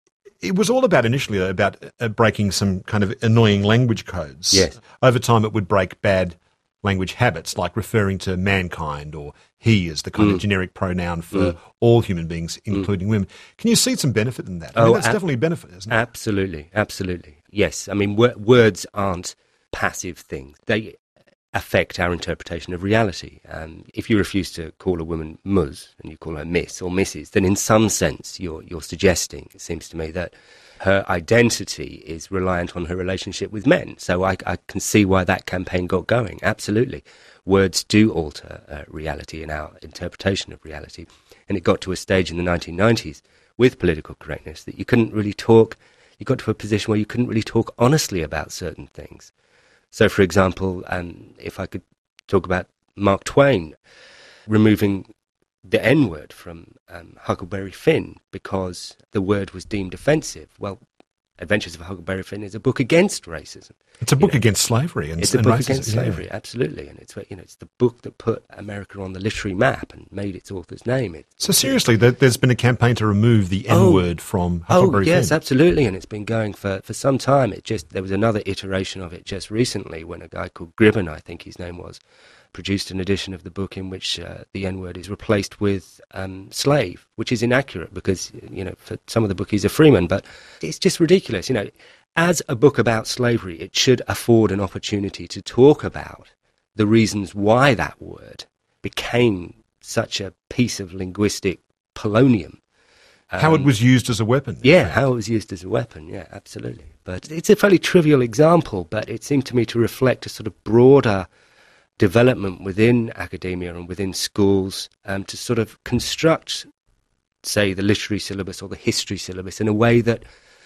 [SPEAKER 1] It was all about initially about uh, breaking some kind of annoying language codes.
[SPEAKER 2] Yes.
[SPEAKER 1] Over time, it would break bad language habits, like referring to mankind or he as the kind
[SPEAKER 2] Mm.
[SPEAKER 1] of generic pronoun for
[SPEAKER 2] Mm.
[SPEAKER 1] all human beings, including mm. women. Can you see some benefit in that? I mean,
[SPEAKER 2] Oh,
[SPEAKER 1] that's
[SPEAKER 2] ab-
[SPEAKER 1] definitely a benefit, isn't it?
[SPEAKER 2] Absolutely, absolutely. Yes, I mean, w- words aren't passive things. They affect our interpretation of reality. Um, if you refuse to call a woman Ms and you call her Miss or Missus, then in some sense you're, you're suggesting, it seems to me, that her identity is reliant on her relationship with men. So I, I can see why that campaign got going. Absolutely. Words do alter uh, reality and our interpretation of reality. And it got to a stage in the nineteen nineties with political correctness that you couldn't really talk, you got to a position where you couldn't really talk honestly about certain things. So, for example, um, if I could talk about Mark Twain removing the N-word from um, Huckleberry Finn because the word was deemed offensive. Well, Adventures of Huckleberry Finn is a book against racism.
[SPEAKER 1] It's a book
[SPEAKER 2] you know,
[SPEAKER 1] against slavery. And,
[SPEAKER 2] it's a
[SPEAKER 1] and
[SPEAKER 2] book
[SPEAKER 1] racism,
[SPEAKER 2] against
[SPEAKER 1] yeah.
[SPEAKER 2] slavery, absolutely. And it's, you know, it's the book that put America on the literary map and made its author's name. It,
[SPEAKER 1] So seriously, there, there's been a campaign to remove the
[SPEAKER 2] Oh.
[SPEAKER 1] N-word from
[SPEAKER 2] Oh,
[SPEAKER 1] Huckleberry
[SPEAKER 2] yes,
[SPEAKER 1] Finn.
[SPEAKER 2] absolutely, and it's been going for, for some time. It just there was another iteration of it just recently when a guy called Gribben, I think his name was, produced an edition of the book in which uh, the N-word is replaced with um, slave, which is inaccurate because, you know, for some of the book he's a freeman, but it's just ridiculous. You know, as a book about slavery, it should afford an opportunity to talk about the reasons why that word became such a piece of linguistic polonium.
[SPEAKER 1] How it
[SPEAKER 2] Um,
[SPEAKER 1] was used as a weapon.
[SPEAKER 2] Yeah, how it was used as a weapon, yeah, absolutely. But it's a fairly trivial example, but it seemed to me to reflect a sort of broader development within academia and within schools um, to sort of construct, say, the literary syllabus or the history syllabus in a way that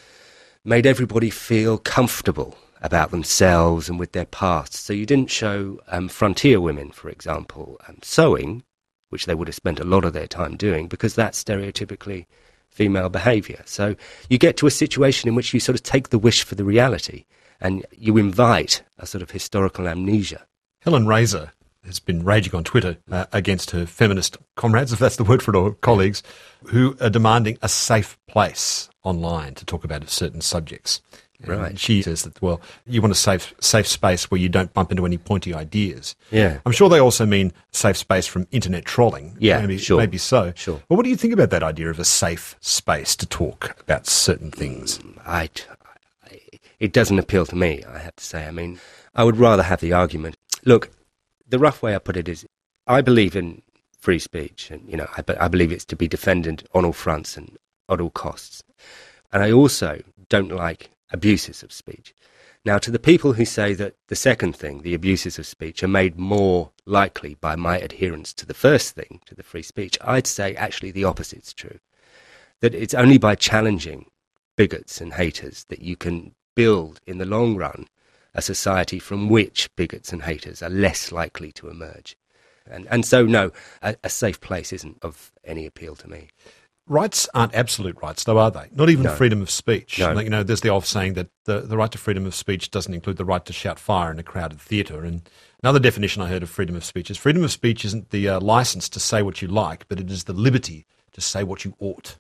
[SPEAKER 2] made everybody feel comfortable about themselves and with their past. So you didn't show um, frontier women, for example, um, sewing, which they would have spent a lot of their time doing, because that's stereotypically female behaviour. So you get to a situation in which you sort of take the wish for the reality and you invite a sort of historical amnesia.
[SPEAKER 1] Helen Razor has been raging on Twitter uh, against her feminist comrades, if that's the word for it, or colleagues, who are demanding a safe place online to talk about certain subjects. And
[SPEAKER 2] Right.
[SPEAKER 1] she says that, well, you want a safe safe space where you don't bump into any pointy ideas.
[SPEAKER 2] Yeah.
[SPEAKER 1] I'm sure they also mean safe space from internet trolling.
[SPEAKER 2] Yeah,
[SPEAKER 1] maybe,
[SPEAKER 2] sure.
[SPEAKER 1] Maybe so.
[SPEAKER 2] Sure.
[SPEAKER 1] But what do you think about that idea of a safe space to talk about certain things?
[SPEAKER 2] I, I, it doesn't appeal to me, I have to say. I mean, I would rather have the argument. Look, the rough way I put it is, I believe in free speech, and you know, I, I believe it's to be defended on all fronts and at all costs. And I also don't like abuses of speech. Now, to the people who say that the second thing, the abuses of speech, are made more likely by my adherence to the first thing, to the free speech, I'd say actually the opposite's true. That it's only by challenging bigots and haters that you can build, in the long run, a society from which bigots and haters are less likely to emerge. And, and so, no, a, a safe place isn't of any appeal to me.
[SPEAKER 1] Rights aren't absolute rights, though, are they? Not even
[SPEAKER 2] No.
[SPEAKER 1] freedom of speech.
[SPEAKER 2] No.
[SPEAKER 1] Like, you know, there's the old saying that the, the right to freedom of speech doesn't include the right to shout fire in a crowded theatre. And another definition I heard of freedom of speech is freedom of speech isn't the uh, license to say what you like, but it is the liberty to say what you ought.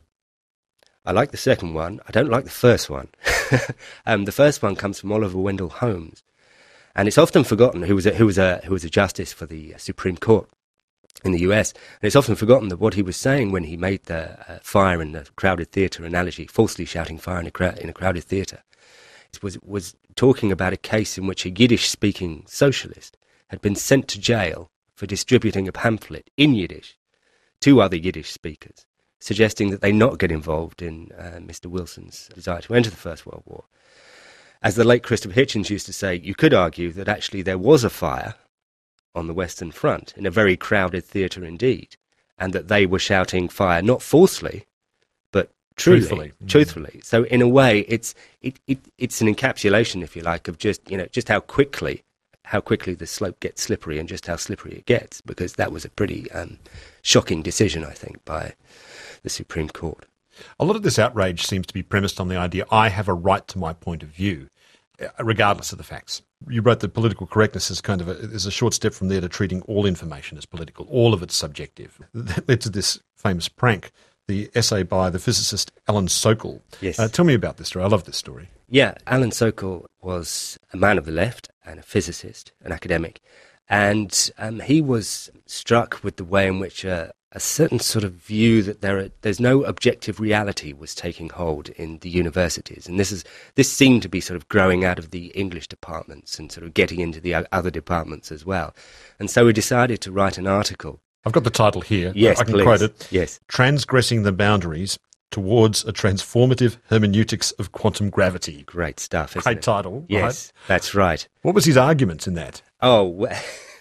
[SPEAKER 2] I like the second one. I don't like the first one. um, the first one comes from Oliver Wendell Holmes, and it's often forgotten who was a, who was a who was a justice for the Supreme Court in the U S. And it's often forgotten that what he was saying when he made the uh, fire in the crowded theatre analogy, falsely shouting fire in a crowd in a crowded theatre, was was talking about a case in which a Yiddish-speaking socialist had been sent to jail for distributing a pamphlet in Yiddish to other Yiddish speakers, suggesting that they not get involved in uh, Mister Wilson's desire to enter the First World War. As the late Christopher Hitchens used to say, you could argue that actually there was a fire on the Western Front, in a very crowded theatre indeed, and that they were shouting fire, not falsely, but truly,
[SPEAKER 1] Truthfully.
[SPEAKER 2] truthfully. So in a way, it's it, it it's an encapsulation, if you like, of just, you know, just how quickly how quickly the slope gets slippery and just how slippery it gets, because that was a pretty um, shocking decision, I think, by the Supreme Court.
[SPEAKER 1] A lot of this outrage seems to be premised on the idea I have a right to my point of view, regardless of the facts. You wrote that political correctness is kind of a, is a short step from there to treating all information as political, all of it's subjective. That led to this famous prank, the essay by the physicist Alan Sokal.
[SPEAKER 2] Yes.
[SPEAKER 1] Uh, tell me about this story. I love this story.
[SPEAKER 2] Yeah, Alan Sokal was a man of the left and a physicist, an academic, and um, he was struck with the way in which uh, a certain sort of view that there are, there's no objective reality was taking hold in the universities, and this is this seemed to be sort of growing out of the English departments and sort of getting into the o- other departments as well. And so we decided to write an article.
[SPEAKER 1] I've got the title here.
[SPEAKER 2] Yes,
[SPEAKER 1] I can
[SPEAKER 2] please.
[SPEAKER 1] quote it.
[SPEAKER 2] Yes.
[SPEAKER 1] Transgressing the Boundaries Towards a Transformative Hermeneutics of Quantum Gravity.
[SPEAKER 2] Great stuff, isn't
[SPEAKER 1] Great
[SPEAKER 2] it?
[SPEAKER 1] title.
[SPEAKER 2] Yes,
[SPEAKER 1] Right?
[SPEAKER 2] that's right.
[SPEAKER 1] What was his argument in that?
[SPEAKER 2] Oh, well,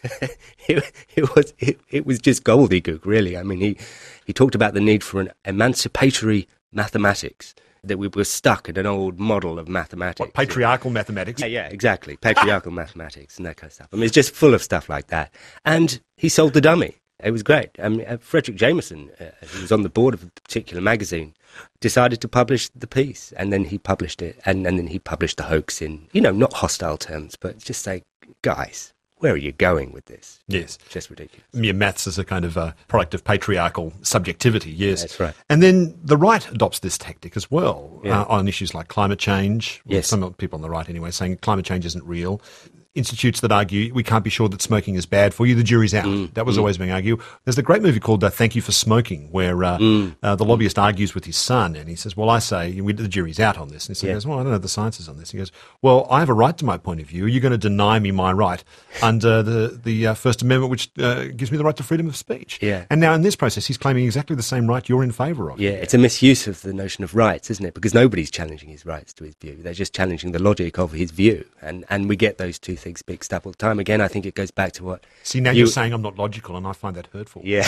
[SPEAKER 2] it, it was it, it was just gobbledygook, really. I mean, he, he talked about the need for an emancipatory mathematics, that we were stuck in an old model of mathematics.
[SPEAKER 1] What, patriarchal mathematics?
[SPEAKER 2] Yeah, yeah, exactly. Patriarchal mathematics and that kind of stuff. I mean, it's just full of stuff like that. And he sold the dummy. It was great. I mean, uh, Frederick Jameson, uh, who was on the board of a particular magazine, decided to publish the piece, and then he published it, and, and then he published the hoax in, you know, not hostile terms, but just say, guys, where are you going with this?
[SPEAKER 1] Yes.
[SPEAKER 2] Just ridiculous.
[SPEAKER 1] Yeah, maths is a kind of a product of patriarchal subjectivity, yes.
[SPEAKER 2] That's right.
[SPEAKER 1] And then the right adopts this tactic as well
[SPEAKER 2] Yeah.
[SPEAKER 1] uh, on issues like climate change. Well,
[SPEAKER 2] Yes.
[SPEAKER 1] some people on the right anyway saying climate change isn't real. Institutes that argue we can't be sure that smoking is bad for you, the jury's out.
[SPEAKER 2] Mm,
[SPEAKER 1] that was always being argued. There's a great movie called uh, Thank You for Smoking, where uh,
[SPEAKER 2] Mm.
[SPEAKER 1] uh, the lobbyist argues with his son, and he says, well, I say, we, the jury's out on this. And he
[SPEAKER 2] Yeah.
[SPEAKER 1] goes, well, I don't know the sciences on this. He goes, well, I have a right to my point of view. You're going to deny me my right under the, the uh, First Amendment, which uh, gives me the right to freedom of speech.
[SPEAKER 2] Yeah.
[SPEAKER 1] And now in this process, he's claiming exactly the same right you're in favour of.
[SPEAKER 2] Yeah, it's a misuse of the notion of rights, isn't it? Because nobody's challenging his rights to his view. They're just challenging the logic of his view. And, and we get those two things mixed up all the time. Again, I think it goes back to what...
[SPEAKER 1] See, now
[SPEAKER 2] you,
[SPEAKER 1] you're saying I'm not logical, and I find that hurtful.
[SPEAKER 2] Yeah.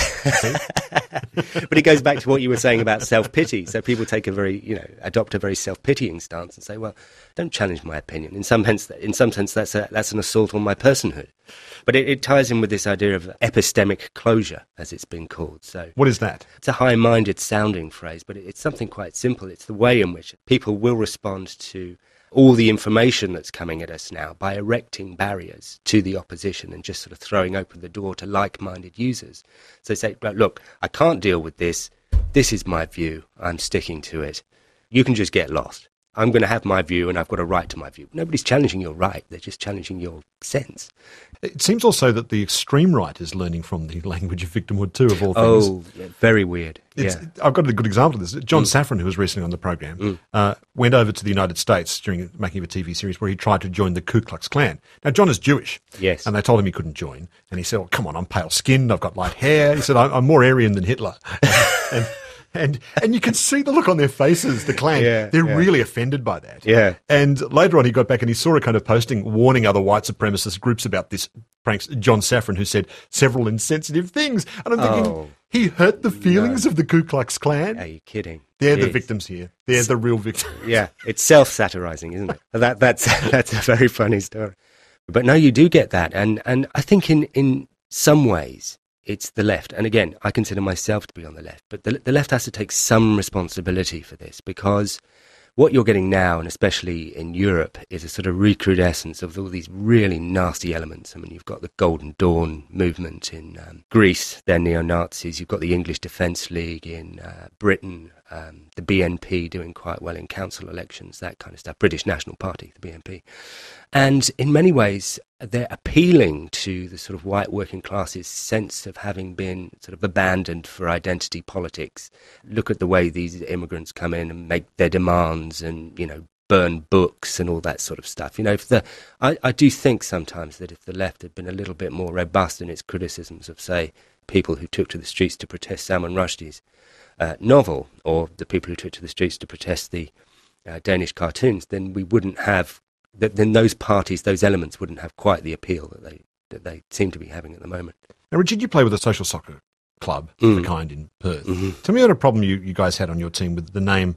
[SPEAKER 2] But it goes back to what you were saying about self-pity. So people take a very, you know, adopt a very self-pitying stance and say, well, don't challenge my opinion. In some sense, in some sense that's, a, that's an assault on my personhood. But it, it ties in with this idea of epistemic closure, as it's been called. So
[SPEAKER 1] What is that?
[SPEAKER 2] it's a high-minded sounding phrase, but it, it's something quite simple. It's the way in which people will respond to all the information that's coming at us now by erecting barriers to the opposition and just sort of throwing open the door to like-minded users. So they say, "Well, look, I can't deal with this. This is my view. I'm sticking to it. You can just get lost. I'm going to have my view and I've got a right to my view." Nobody's challenging your right. They're just challenging your sense.
[SPEAKER 1] It seems also that the extreme right is learning from the language of victimhood too, of all things.
[SPEAKER 2] Oh, yeah, very weird.
[SPEAKER 1] It's,
[SPEAKER 2] Yeah.
[SPEAKER 1] I've got a good example of this. John Safran, who was recently on the program,
[SPEAKER 2] Mm.
[SPEAKER 1] uh, went over to the United States during making of a T V series where he tried to join the Ku Klux Klan. Now, John is Jewish.
[SPEAKER 2] Yes.
[SPEAKER 1] And they told him he couldn't join. And he said, oh, come on, I'm pale-skinned, I've got light hair. He said, I'm, I'm more Aryan than Hitler. and, and and you can see the look on their faces, the Klan.
[SPEAKER 2] Yeah,
[SPEAKER 1] They're
[SPEAKER 2] yeah.
[SPEAKER 1] really offended by that.
[SPEAKER 2] Yeah.
[SPEAKER 1] And later on, he got back and he saw a kind of posting warning other white supremacist groups about this pranks. John Safran, who said several insensitive things. And I'm thinking,
[SPEAKER 2] Oh,
[SPEAKER 1] he hurt the feelings of the Ku Klux Klan.
[SPEAKER 2] Are you kidding?
[SPEAKER 1] They're the
[SPEAKER 2] Jeez.
[SPEAKER 1] victims here. They're the real victims.
[SPEAKER 2] Yeah, it's self-satirizing, isn't it? That, that's, that's a very funny story. But no, you do get that. And, and I think in, in some ways, it's the left. And again, I consider myself to be on the left. But the, the left has to take some responsibility for this, because what you're getting now, and especially in Europe, is a sort of recrudescence of all these really nasty elements. I mean, you've got the Golden Dawn movement in um, Greece, they're neo-Nazis. You've got the English Defence League in uh, Britain, um, the B N P doing quite well in council elections, that kind of stuff. British National Party, the B N P. And in many ways, they're appealing to the sort of white working classes' sense of having been sort of abandoned for identity politics. Look at the way these immigrants come in and make their demands and, you know, burn books and all that sort of stuff. You know, if the I, I do think sometimes that if the left had been a little bit more robust in its criticisms of, say, people who took to the streets to protest Salman Rushdie's uh, novel, or the people who took to the streets to protest the uh, Danish cartoons, then we wouldn't have, that then those parties, those elements wouldn't have quite the appeal that they that they seem to be having at the moment.
[SPEAKER 1] Now, Richard, you play with a social soccer club of
[SPEAKER 2] Mm.
[SPEAKER 1] the kind in Perth.
[SPEAKER 2] Mm-hmm.
[SPEAKER 1] Tell me about a problem you, you guys had on your team with the name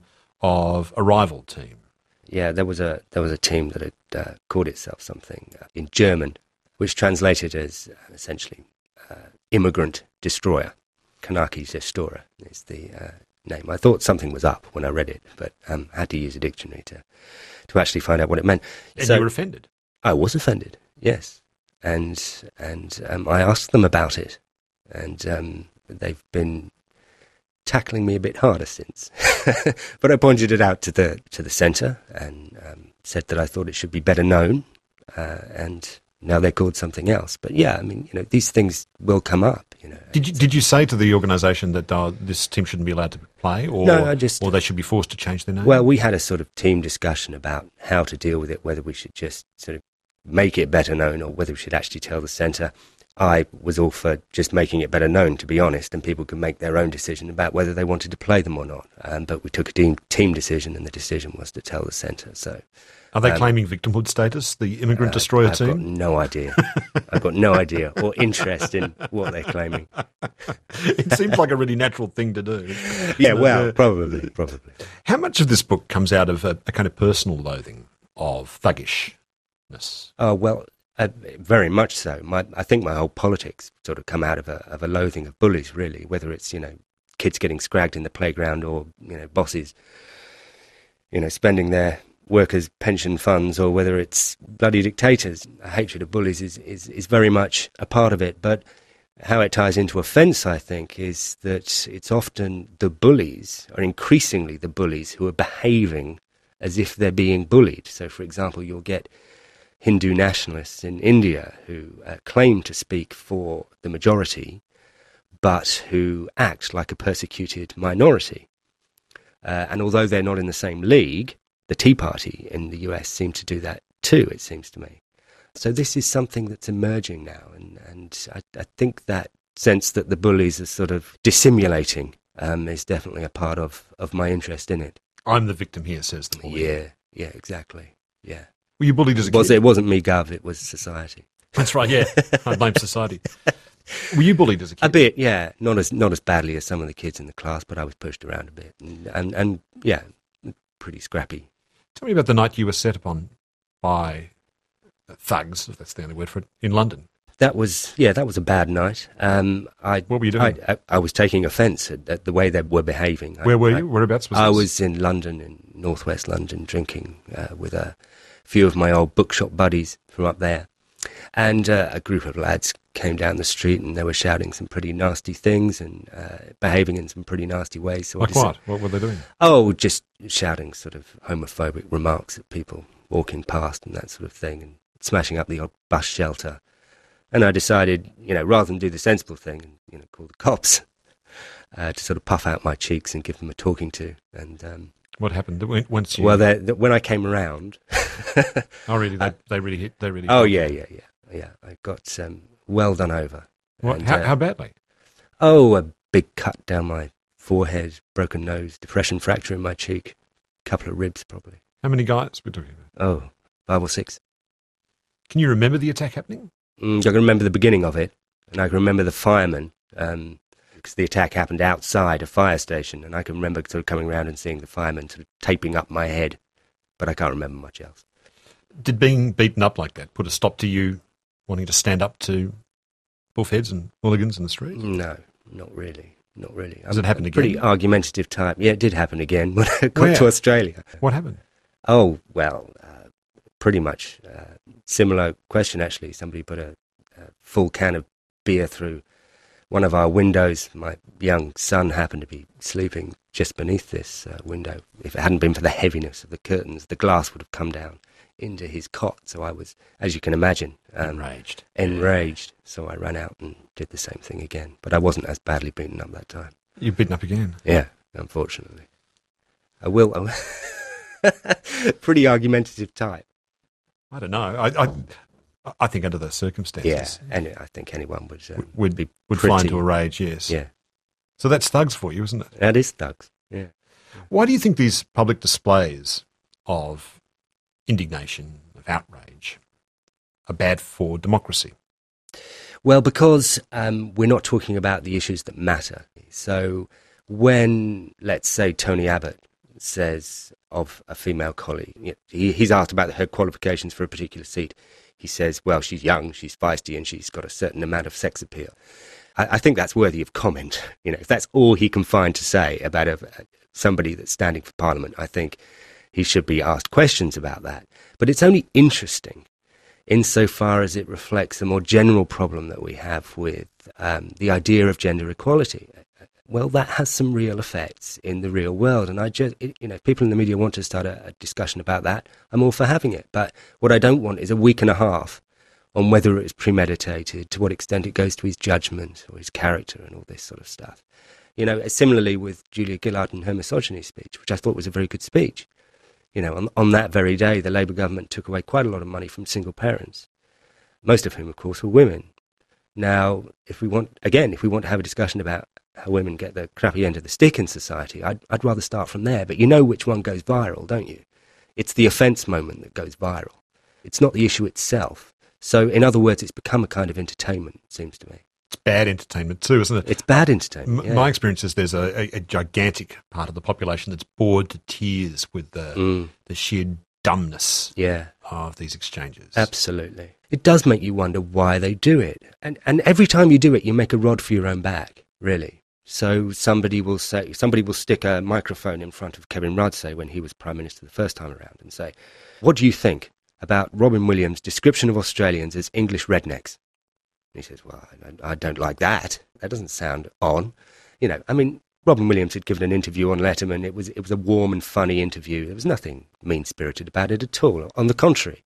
[SPEAKER 1] of a rival team.
[SPEAKER 2] Yeah, there was a there was a team that had uh, called itself something uh, in German, which translated as uh, essentially uh, immigrant destroyer. Kanaki Zerstörer is the uh, name. I thought something was up when I read it, but um, had to use a dictionary to to actually find out what it meant.
[SPEAKER 1] And
[SPEAKER 2] So-
[SPEAKER 1] you were offended.
[SPEAKER 2] I was offended, yes. And and um, I asked them about it. And um, they've been tackling me a bit harder since. But I pointed it out to the to the centre and um, said that I thought it should be better known. Uh, and now they're called something else. But yeah, I mean, you know, these things will come up. You know.
[SPEAKER 1] Did you did you say to the organisation that uh, this team shouldn't be allowed to play, or
[SPEAKER 2] no, I just,
[SPEAKER 1] or they should be forced to change their name?
[SPEAKER 2] Well, we had a sort of team discussion about how to deal with it, whether we should just sort of make it better known or whether we should actually tell the centre. I was all for just making it better known, to be honest, and people could make their own decision about whether they wanted to play them or not. Um, but we took a team, team decision, and the decision was to tell the centre. So,
[SPEAKER 1] are they
[SPEAKER 2] um,
[SPEAKER 1] claiming victimhood status, the immigrant
[SPEAKER 2] uh,
[SPEAKER 1] destroyer
[SPEAKER 2] I've
[SPEAKER 1] team?
[SPEAKER 2] I've got no idea. I've got no idea or interest in what they're claiming.
[SPEAKER 1] It seems like a really natural thing to do.
[SPEAKER 2] Yeah, well, probably, probably.
[SPEAKER 1] How much of this book comes out of a, a kind of personal loathing of thuggishness?
[SPEAKER 2] Oh, well, uh, very much so. My, I think my whole politics sort of come out of a, of a loathing of bullies, really, whether it's, you know, kids getting scragged in the playground or, you know, bosses, you know, spending their workers' pension funds, or whether it's bloody dictators. A hatred of bullies is, is, is very much a part of it. But how it ties into offence, I think, is that it's often the bullies, or increasingly the bullies, who are behaving as if they're being bullied. So, for example, you'll get Hindu nationalists in India who uh, claim to speak for the majority, but who act like a persecuted minority. Uh, and although they're not in the same league, the Tea Party in the U S seem to do that too, it seems to me. So this is something that's emerging now, and, and I, I think that sense that the bullies are sort of dissimulating um, is definitely a part of, of my interest in it.
[SPEAKER 1] I'm the victim here, says the bully.
[SPEAKER 2] Yeah, yeah, exactly, yeah.
[SPEAKER 1] Were you bullied as a
[SPEAKER 2] It, was,
[SPEAKER 1] kid?
[SPEAKER 2] it wasn't me, Gov, it was society.
[SPEAKER 1] That's right, yeah. I blame society. Were you bullied as a kid?
[SPEAKER 2] A bit, yeah. Not as not as badly as some of the kids in the class, but I was pushed around a bit. And, and, and yeah, pretty scrappy.
[SPEAKER 1] Tell me about the night you were set upon by thugs, if that's the only word for it, in London.
[SPEAKER 2] That was, yeah, that was a bad night. Um, I,
[SPEAKER 1] What were you doing?
[SPEAKER 2] I, I, I was taking offence at, at the way they were behaving.
[SPEAKER 1] Where
[SPEAKER 2] I,
[SPEAKER 1] were
[SPEAKER 2] I,
[SPEAKER 1] you? Whereabouts was
[SPEAKER 2] I
[SPEAKER 1] this?
[SPEAKER 2] was in London, in northwest London, drinking uh, with a few of my old bookshop buddies from up there. And uh, a group of lads came down the street and they were shouting some pretty nasty things and uh, behaving in some pretty nasty ways. So I
[SPEAKER 1] Like
[SPEAKER 2] just-
[SPEAKER 1] what? What were they doing?
[SPEAKER 2] Oh, just shouting sort of homophobic remarks at people walking past and that sort of thing, and smashing up the odd bus shelter. And I decided, you know, rather than do the sensible thing and, you know, call the cops, uh, to sort of puff out my cheeks and give them a talking to. And um,
[SPEAKER 1] What happened when- once you...
[SPEAKER 2] well, they- th- when I came around,
[SPEAKER 1] Oh, really? They, they really hit... They really
[SPEAKER 2] oh
[SPEAKER 1] hit
[SPEAKER 2] yeah,
[SPEAKER 1] you.
[SPEAKER 2] yeah, yeah, yeah, I got um, well done over.
[SPEAKER 1] What,
[SPEAKER 2] And,
[SPEAKER 1] how,
[SPEAKER 2] uh,
[SPEAKER 1] how badly?
[SPEAKER 2] Oh, a big cut down my forehead, broken nose, depression fracture in my cheek, couple of ribs probably.
[SPEAKER 1] How many guys we're talking about?
[SPEAKER 2] Oh, five or six.
[SPEAKER 1] Can you remember the attack happening?
[SPEAKER 2] Mm, I can remember the beginning of it, and I can remember the firemen, um, because the attack happened outside a fire station, and I can remember sort of coming around and seeing the firemen sort of taping up my head, but I can't remember much else.
[SPEAKER 1] Did being beaten up like that put a stop to you wanting to stand up to bullheads and hooligans in the street?
[SPEAKER 2] No, not really, not really.
[SPEAKER 1] Does
[SPEAKER 2] I'm
[SPEAKER 1] it happen
[SPEAKER 2] a
[SPEAKER 1] again?
[SPEAKER 2] Pretty argumentative type. Yeah, it did happen again when I got
[SPEAKER 1] Where?
[SPEAKER 2] to Australia.
[SPEAKER 1] What happened?
[SPEAKER 2] Oh, well, uh, pretty much uh, similar question, actually. Somebody put a, a full can of beer through one of our windows. My young son happened to be sleeping just beneath this uh, window. If it hadn't been for the heaviness of the curtains, the glass would have come down into his cot. So I was, as you can imagine, um,
[SPEAKER 1] Enraged.
[SPEAKER 2] enraged. So I ran out and did the same thing again. But I wasn't as badly beaten up that time.
[SPEAKER 1] You're beaten up again.
[SPEAKER 2] Yeah, unfortunately. I will. Pretty argumentative type.
[SPEAKER 1] I don't know. I, I, I think under those
[SPEAKER 2] Yeah,
[SPEAKER 1] circumstances,
[SPEAKER 2] and I think anyone would um,
[SPEAKER 1] would
[SPEAKER 2] be
[SPEAKER 1] would fly
[SPEAKER 2] pretty-
[SPEAKER 1] into a rage. Yes.
[SPEAKER 2] Yeah,
[SPEAKER 1] So that's thugs for you, isn't it?
[SPEAKER 2] that is thugs. Yeah.
[SPEAKER 1] Why do you think these public displays of indignation, of outrage, are bad for democracy?
[SPEAKER 2] Well, because um, we're not talking about the issues that matter. So when, let's say, Tony Abbott says of a female colleague, you know, he, he's asked about her qualifications for a particular seat. He says, well, she's young, she's feisty, and she's got a certain amount of sex appeal. I, I think that's worthy of comment. You know, if that's all he can find to say about a, somebody that's standing for Parliament, I think he should be asked questions about that. But it's only interesting insofar as it reflects a more general problem that we have with um, the idea of gender equality. Well, that has some real effects in the real world. And I just, it, you know, if people in the media want to start a, a discussion about that, I'm all for having it. But what I don't want is a week and a half on whether it's premeditated, to what extent it goes to his judgment or his character and all this sort of stuff. You know, similarly with Julia Gillard and her misogyny speech, which I thought was a very good speech. You know, on, on that very day, the Labour government took away quite a lot of money from single parents, most of whom, of course, were women. Now, if we want, again, if we want to have a discussion about how women get the crappy end of the stick in society, I'd, I'd rather start from there. But you know which one goes viral, don't you? It's the offence moment that goes viral. It's not the issue itself. So, in other words, it's become a kind of entertainment, it seems to me.
[SPEAKER 1] It's bad entertainment too, isn't it?
[SPEAKER 2] It's bad entertainment,
[SPEAKER 1] M-
[SPEAKER 2] yeah.
[SPEAKER 1] My experience is there's a, a, a gigantic part of the population that's bored to tears with the,
[SPEAKER 2] Mm.
[SPEAKER 1] the sheer dumbness
[SPEAKER 2] Yeah.
[SPEAKER 1] of these exchanges.
[SPEAKER 2] Absolutely. It does make you wonder why they do it. And and every time you do it, you make a rod for your own back, really. So somebody will say, somebody will stick a microphone in front of Kevin Rudd, say, when he was Prime Minister the first time around, and say, what do you think about Robin Williams' description of Australians as English rednecks? And he says, well, I, I don't like that. That doesn't sound on. You know, I mean, Robin Williams had given an interview on Letterman. It was, it was a warm and funny interview. There was nothing mean-spirited about it at all. On the contrary.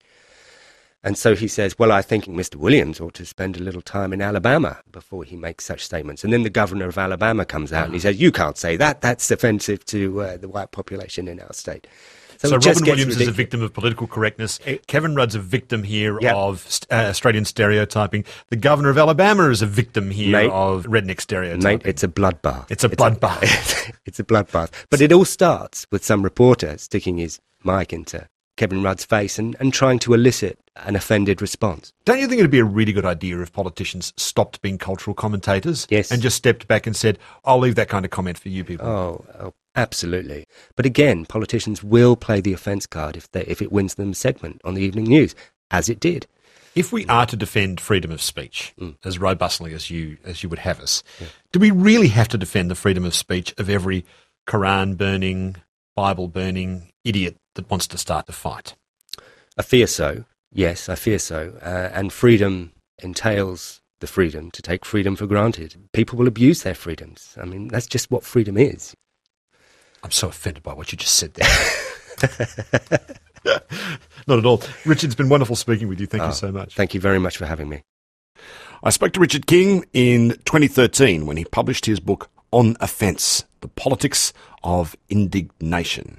[SPEAKER 2] And so he says, well, I think Mister Williams ought to spend a little time in Alabama before he makes such statements. And then the governor of Alabama comes out and he says, you can't say that. That's offensive to uh, the white population in our state.
[SPEAKER 1] So,
[SPEAKER 2] So,
[SPEAKER 1] so
[SPEAKER 2] it just
[SPEAKER 1] Robin
[SPEAKER 2] gets
[SPEAKER 1] Williams
[SPEAKER 2] ridiculous.
[SPEAKER 1] is a victim of political correctness.
[SPEAKER 2] It-
[SPEAKER 1] Kevin Rudd's a victim here
[SPEAKER 2] Yep.
[SPEAKER 1] of st- uh, Australian stereotyping. The governor of Alabama is a victim here
[SPEAKER 2] Mate-
[SPEAKER 1] of redneck stereotyping.
[SPEAKER 2] Mate, it's a bloodbath.
[SPEAKER 1] It's a bloodbath.
[SPEAKER 2] It's, it's a bloodbath. But it all starts with some reporter sticking his mic into Kevin Rudd's face and, and trying to elicit an offended response.
[SPEAKER 1] Don't you think it'd be a really good idea if politicians stopped being cultural commentators
[SPEAKER 2] Yes.
[SPEAKER 1] and just stepped back and said, I'll leave that kind of comment for you people?
[SPEAKER 2] Oh, oh, absolutely. But again, politicians will play the offence card if they, if it wins them a segment on the evening news, as it did.
[SPEAKER 1] If we are to defend freedom of speech
[SPEAKER 2] Mm.
[SPEAKER 1] as robustly as you as you would have us, do we really have to defend the freedom of speech of every Quran burning, Bible burning idiot that wants to start the fight?
[SPEAKER 2] I fear so. Yes, I fear so. Uh, and freedom entails the freedom to take freedom for granted. People will abuse their freedoms. I mean, that's just what freedom is.
[SPEAKER 1] I'm so offended by what you just said there. Not at all. Richard, it's been wonderful speaking with you. Thank
[SPEAKER 2] Oh,
[SPEAKER 1] you so much.
[SPEAKER 2] Thank you very much for having me.
[SPEAKER 1] I spoke to Richard King in twenty thirteen when he published his book On Offence, The Politics of Indignation.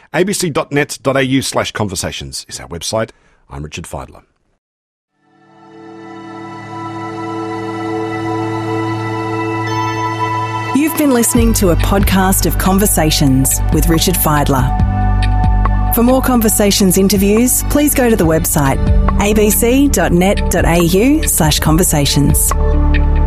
[SPEAKER 1] abc.net.au slash conversations is our website. I'm Richard Feidler.
[SPEAKER 6] You've been listening to a podcast of Conversations with Richard Feidler. For more Conversations interviews, please go to the website abc.net.au slash conversations.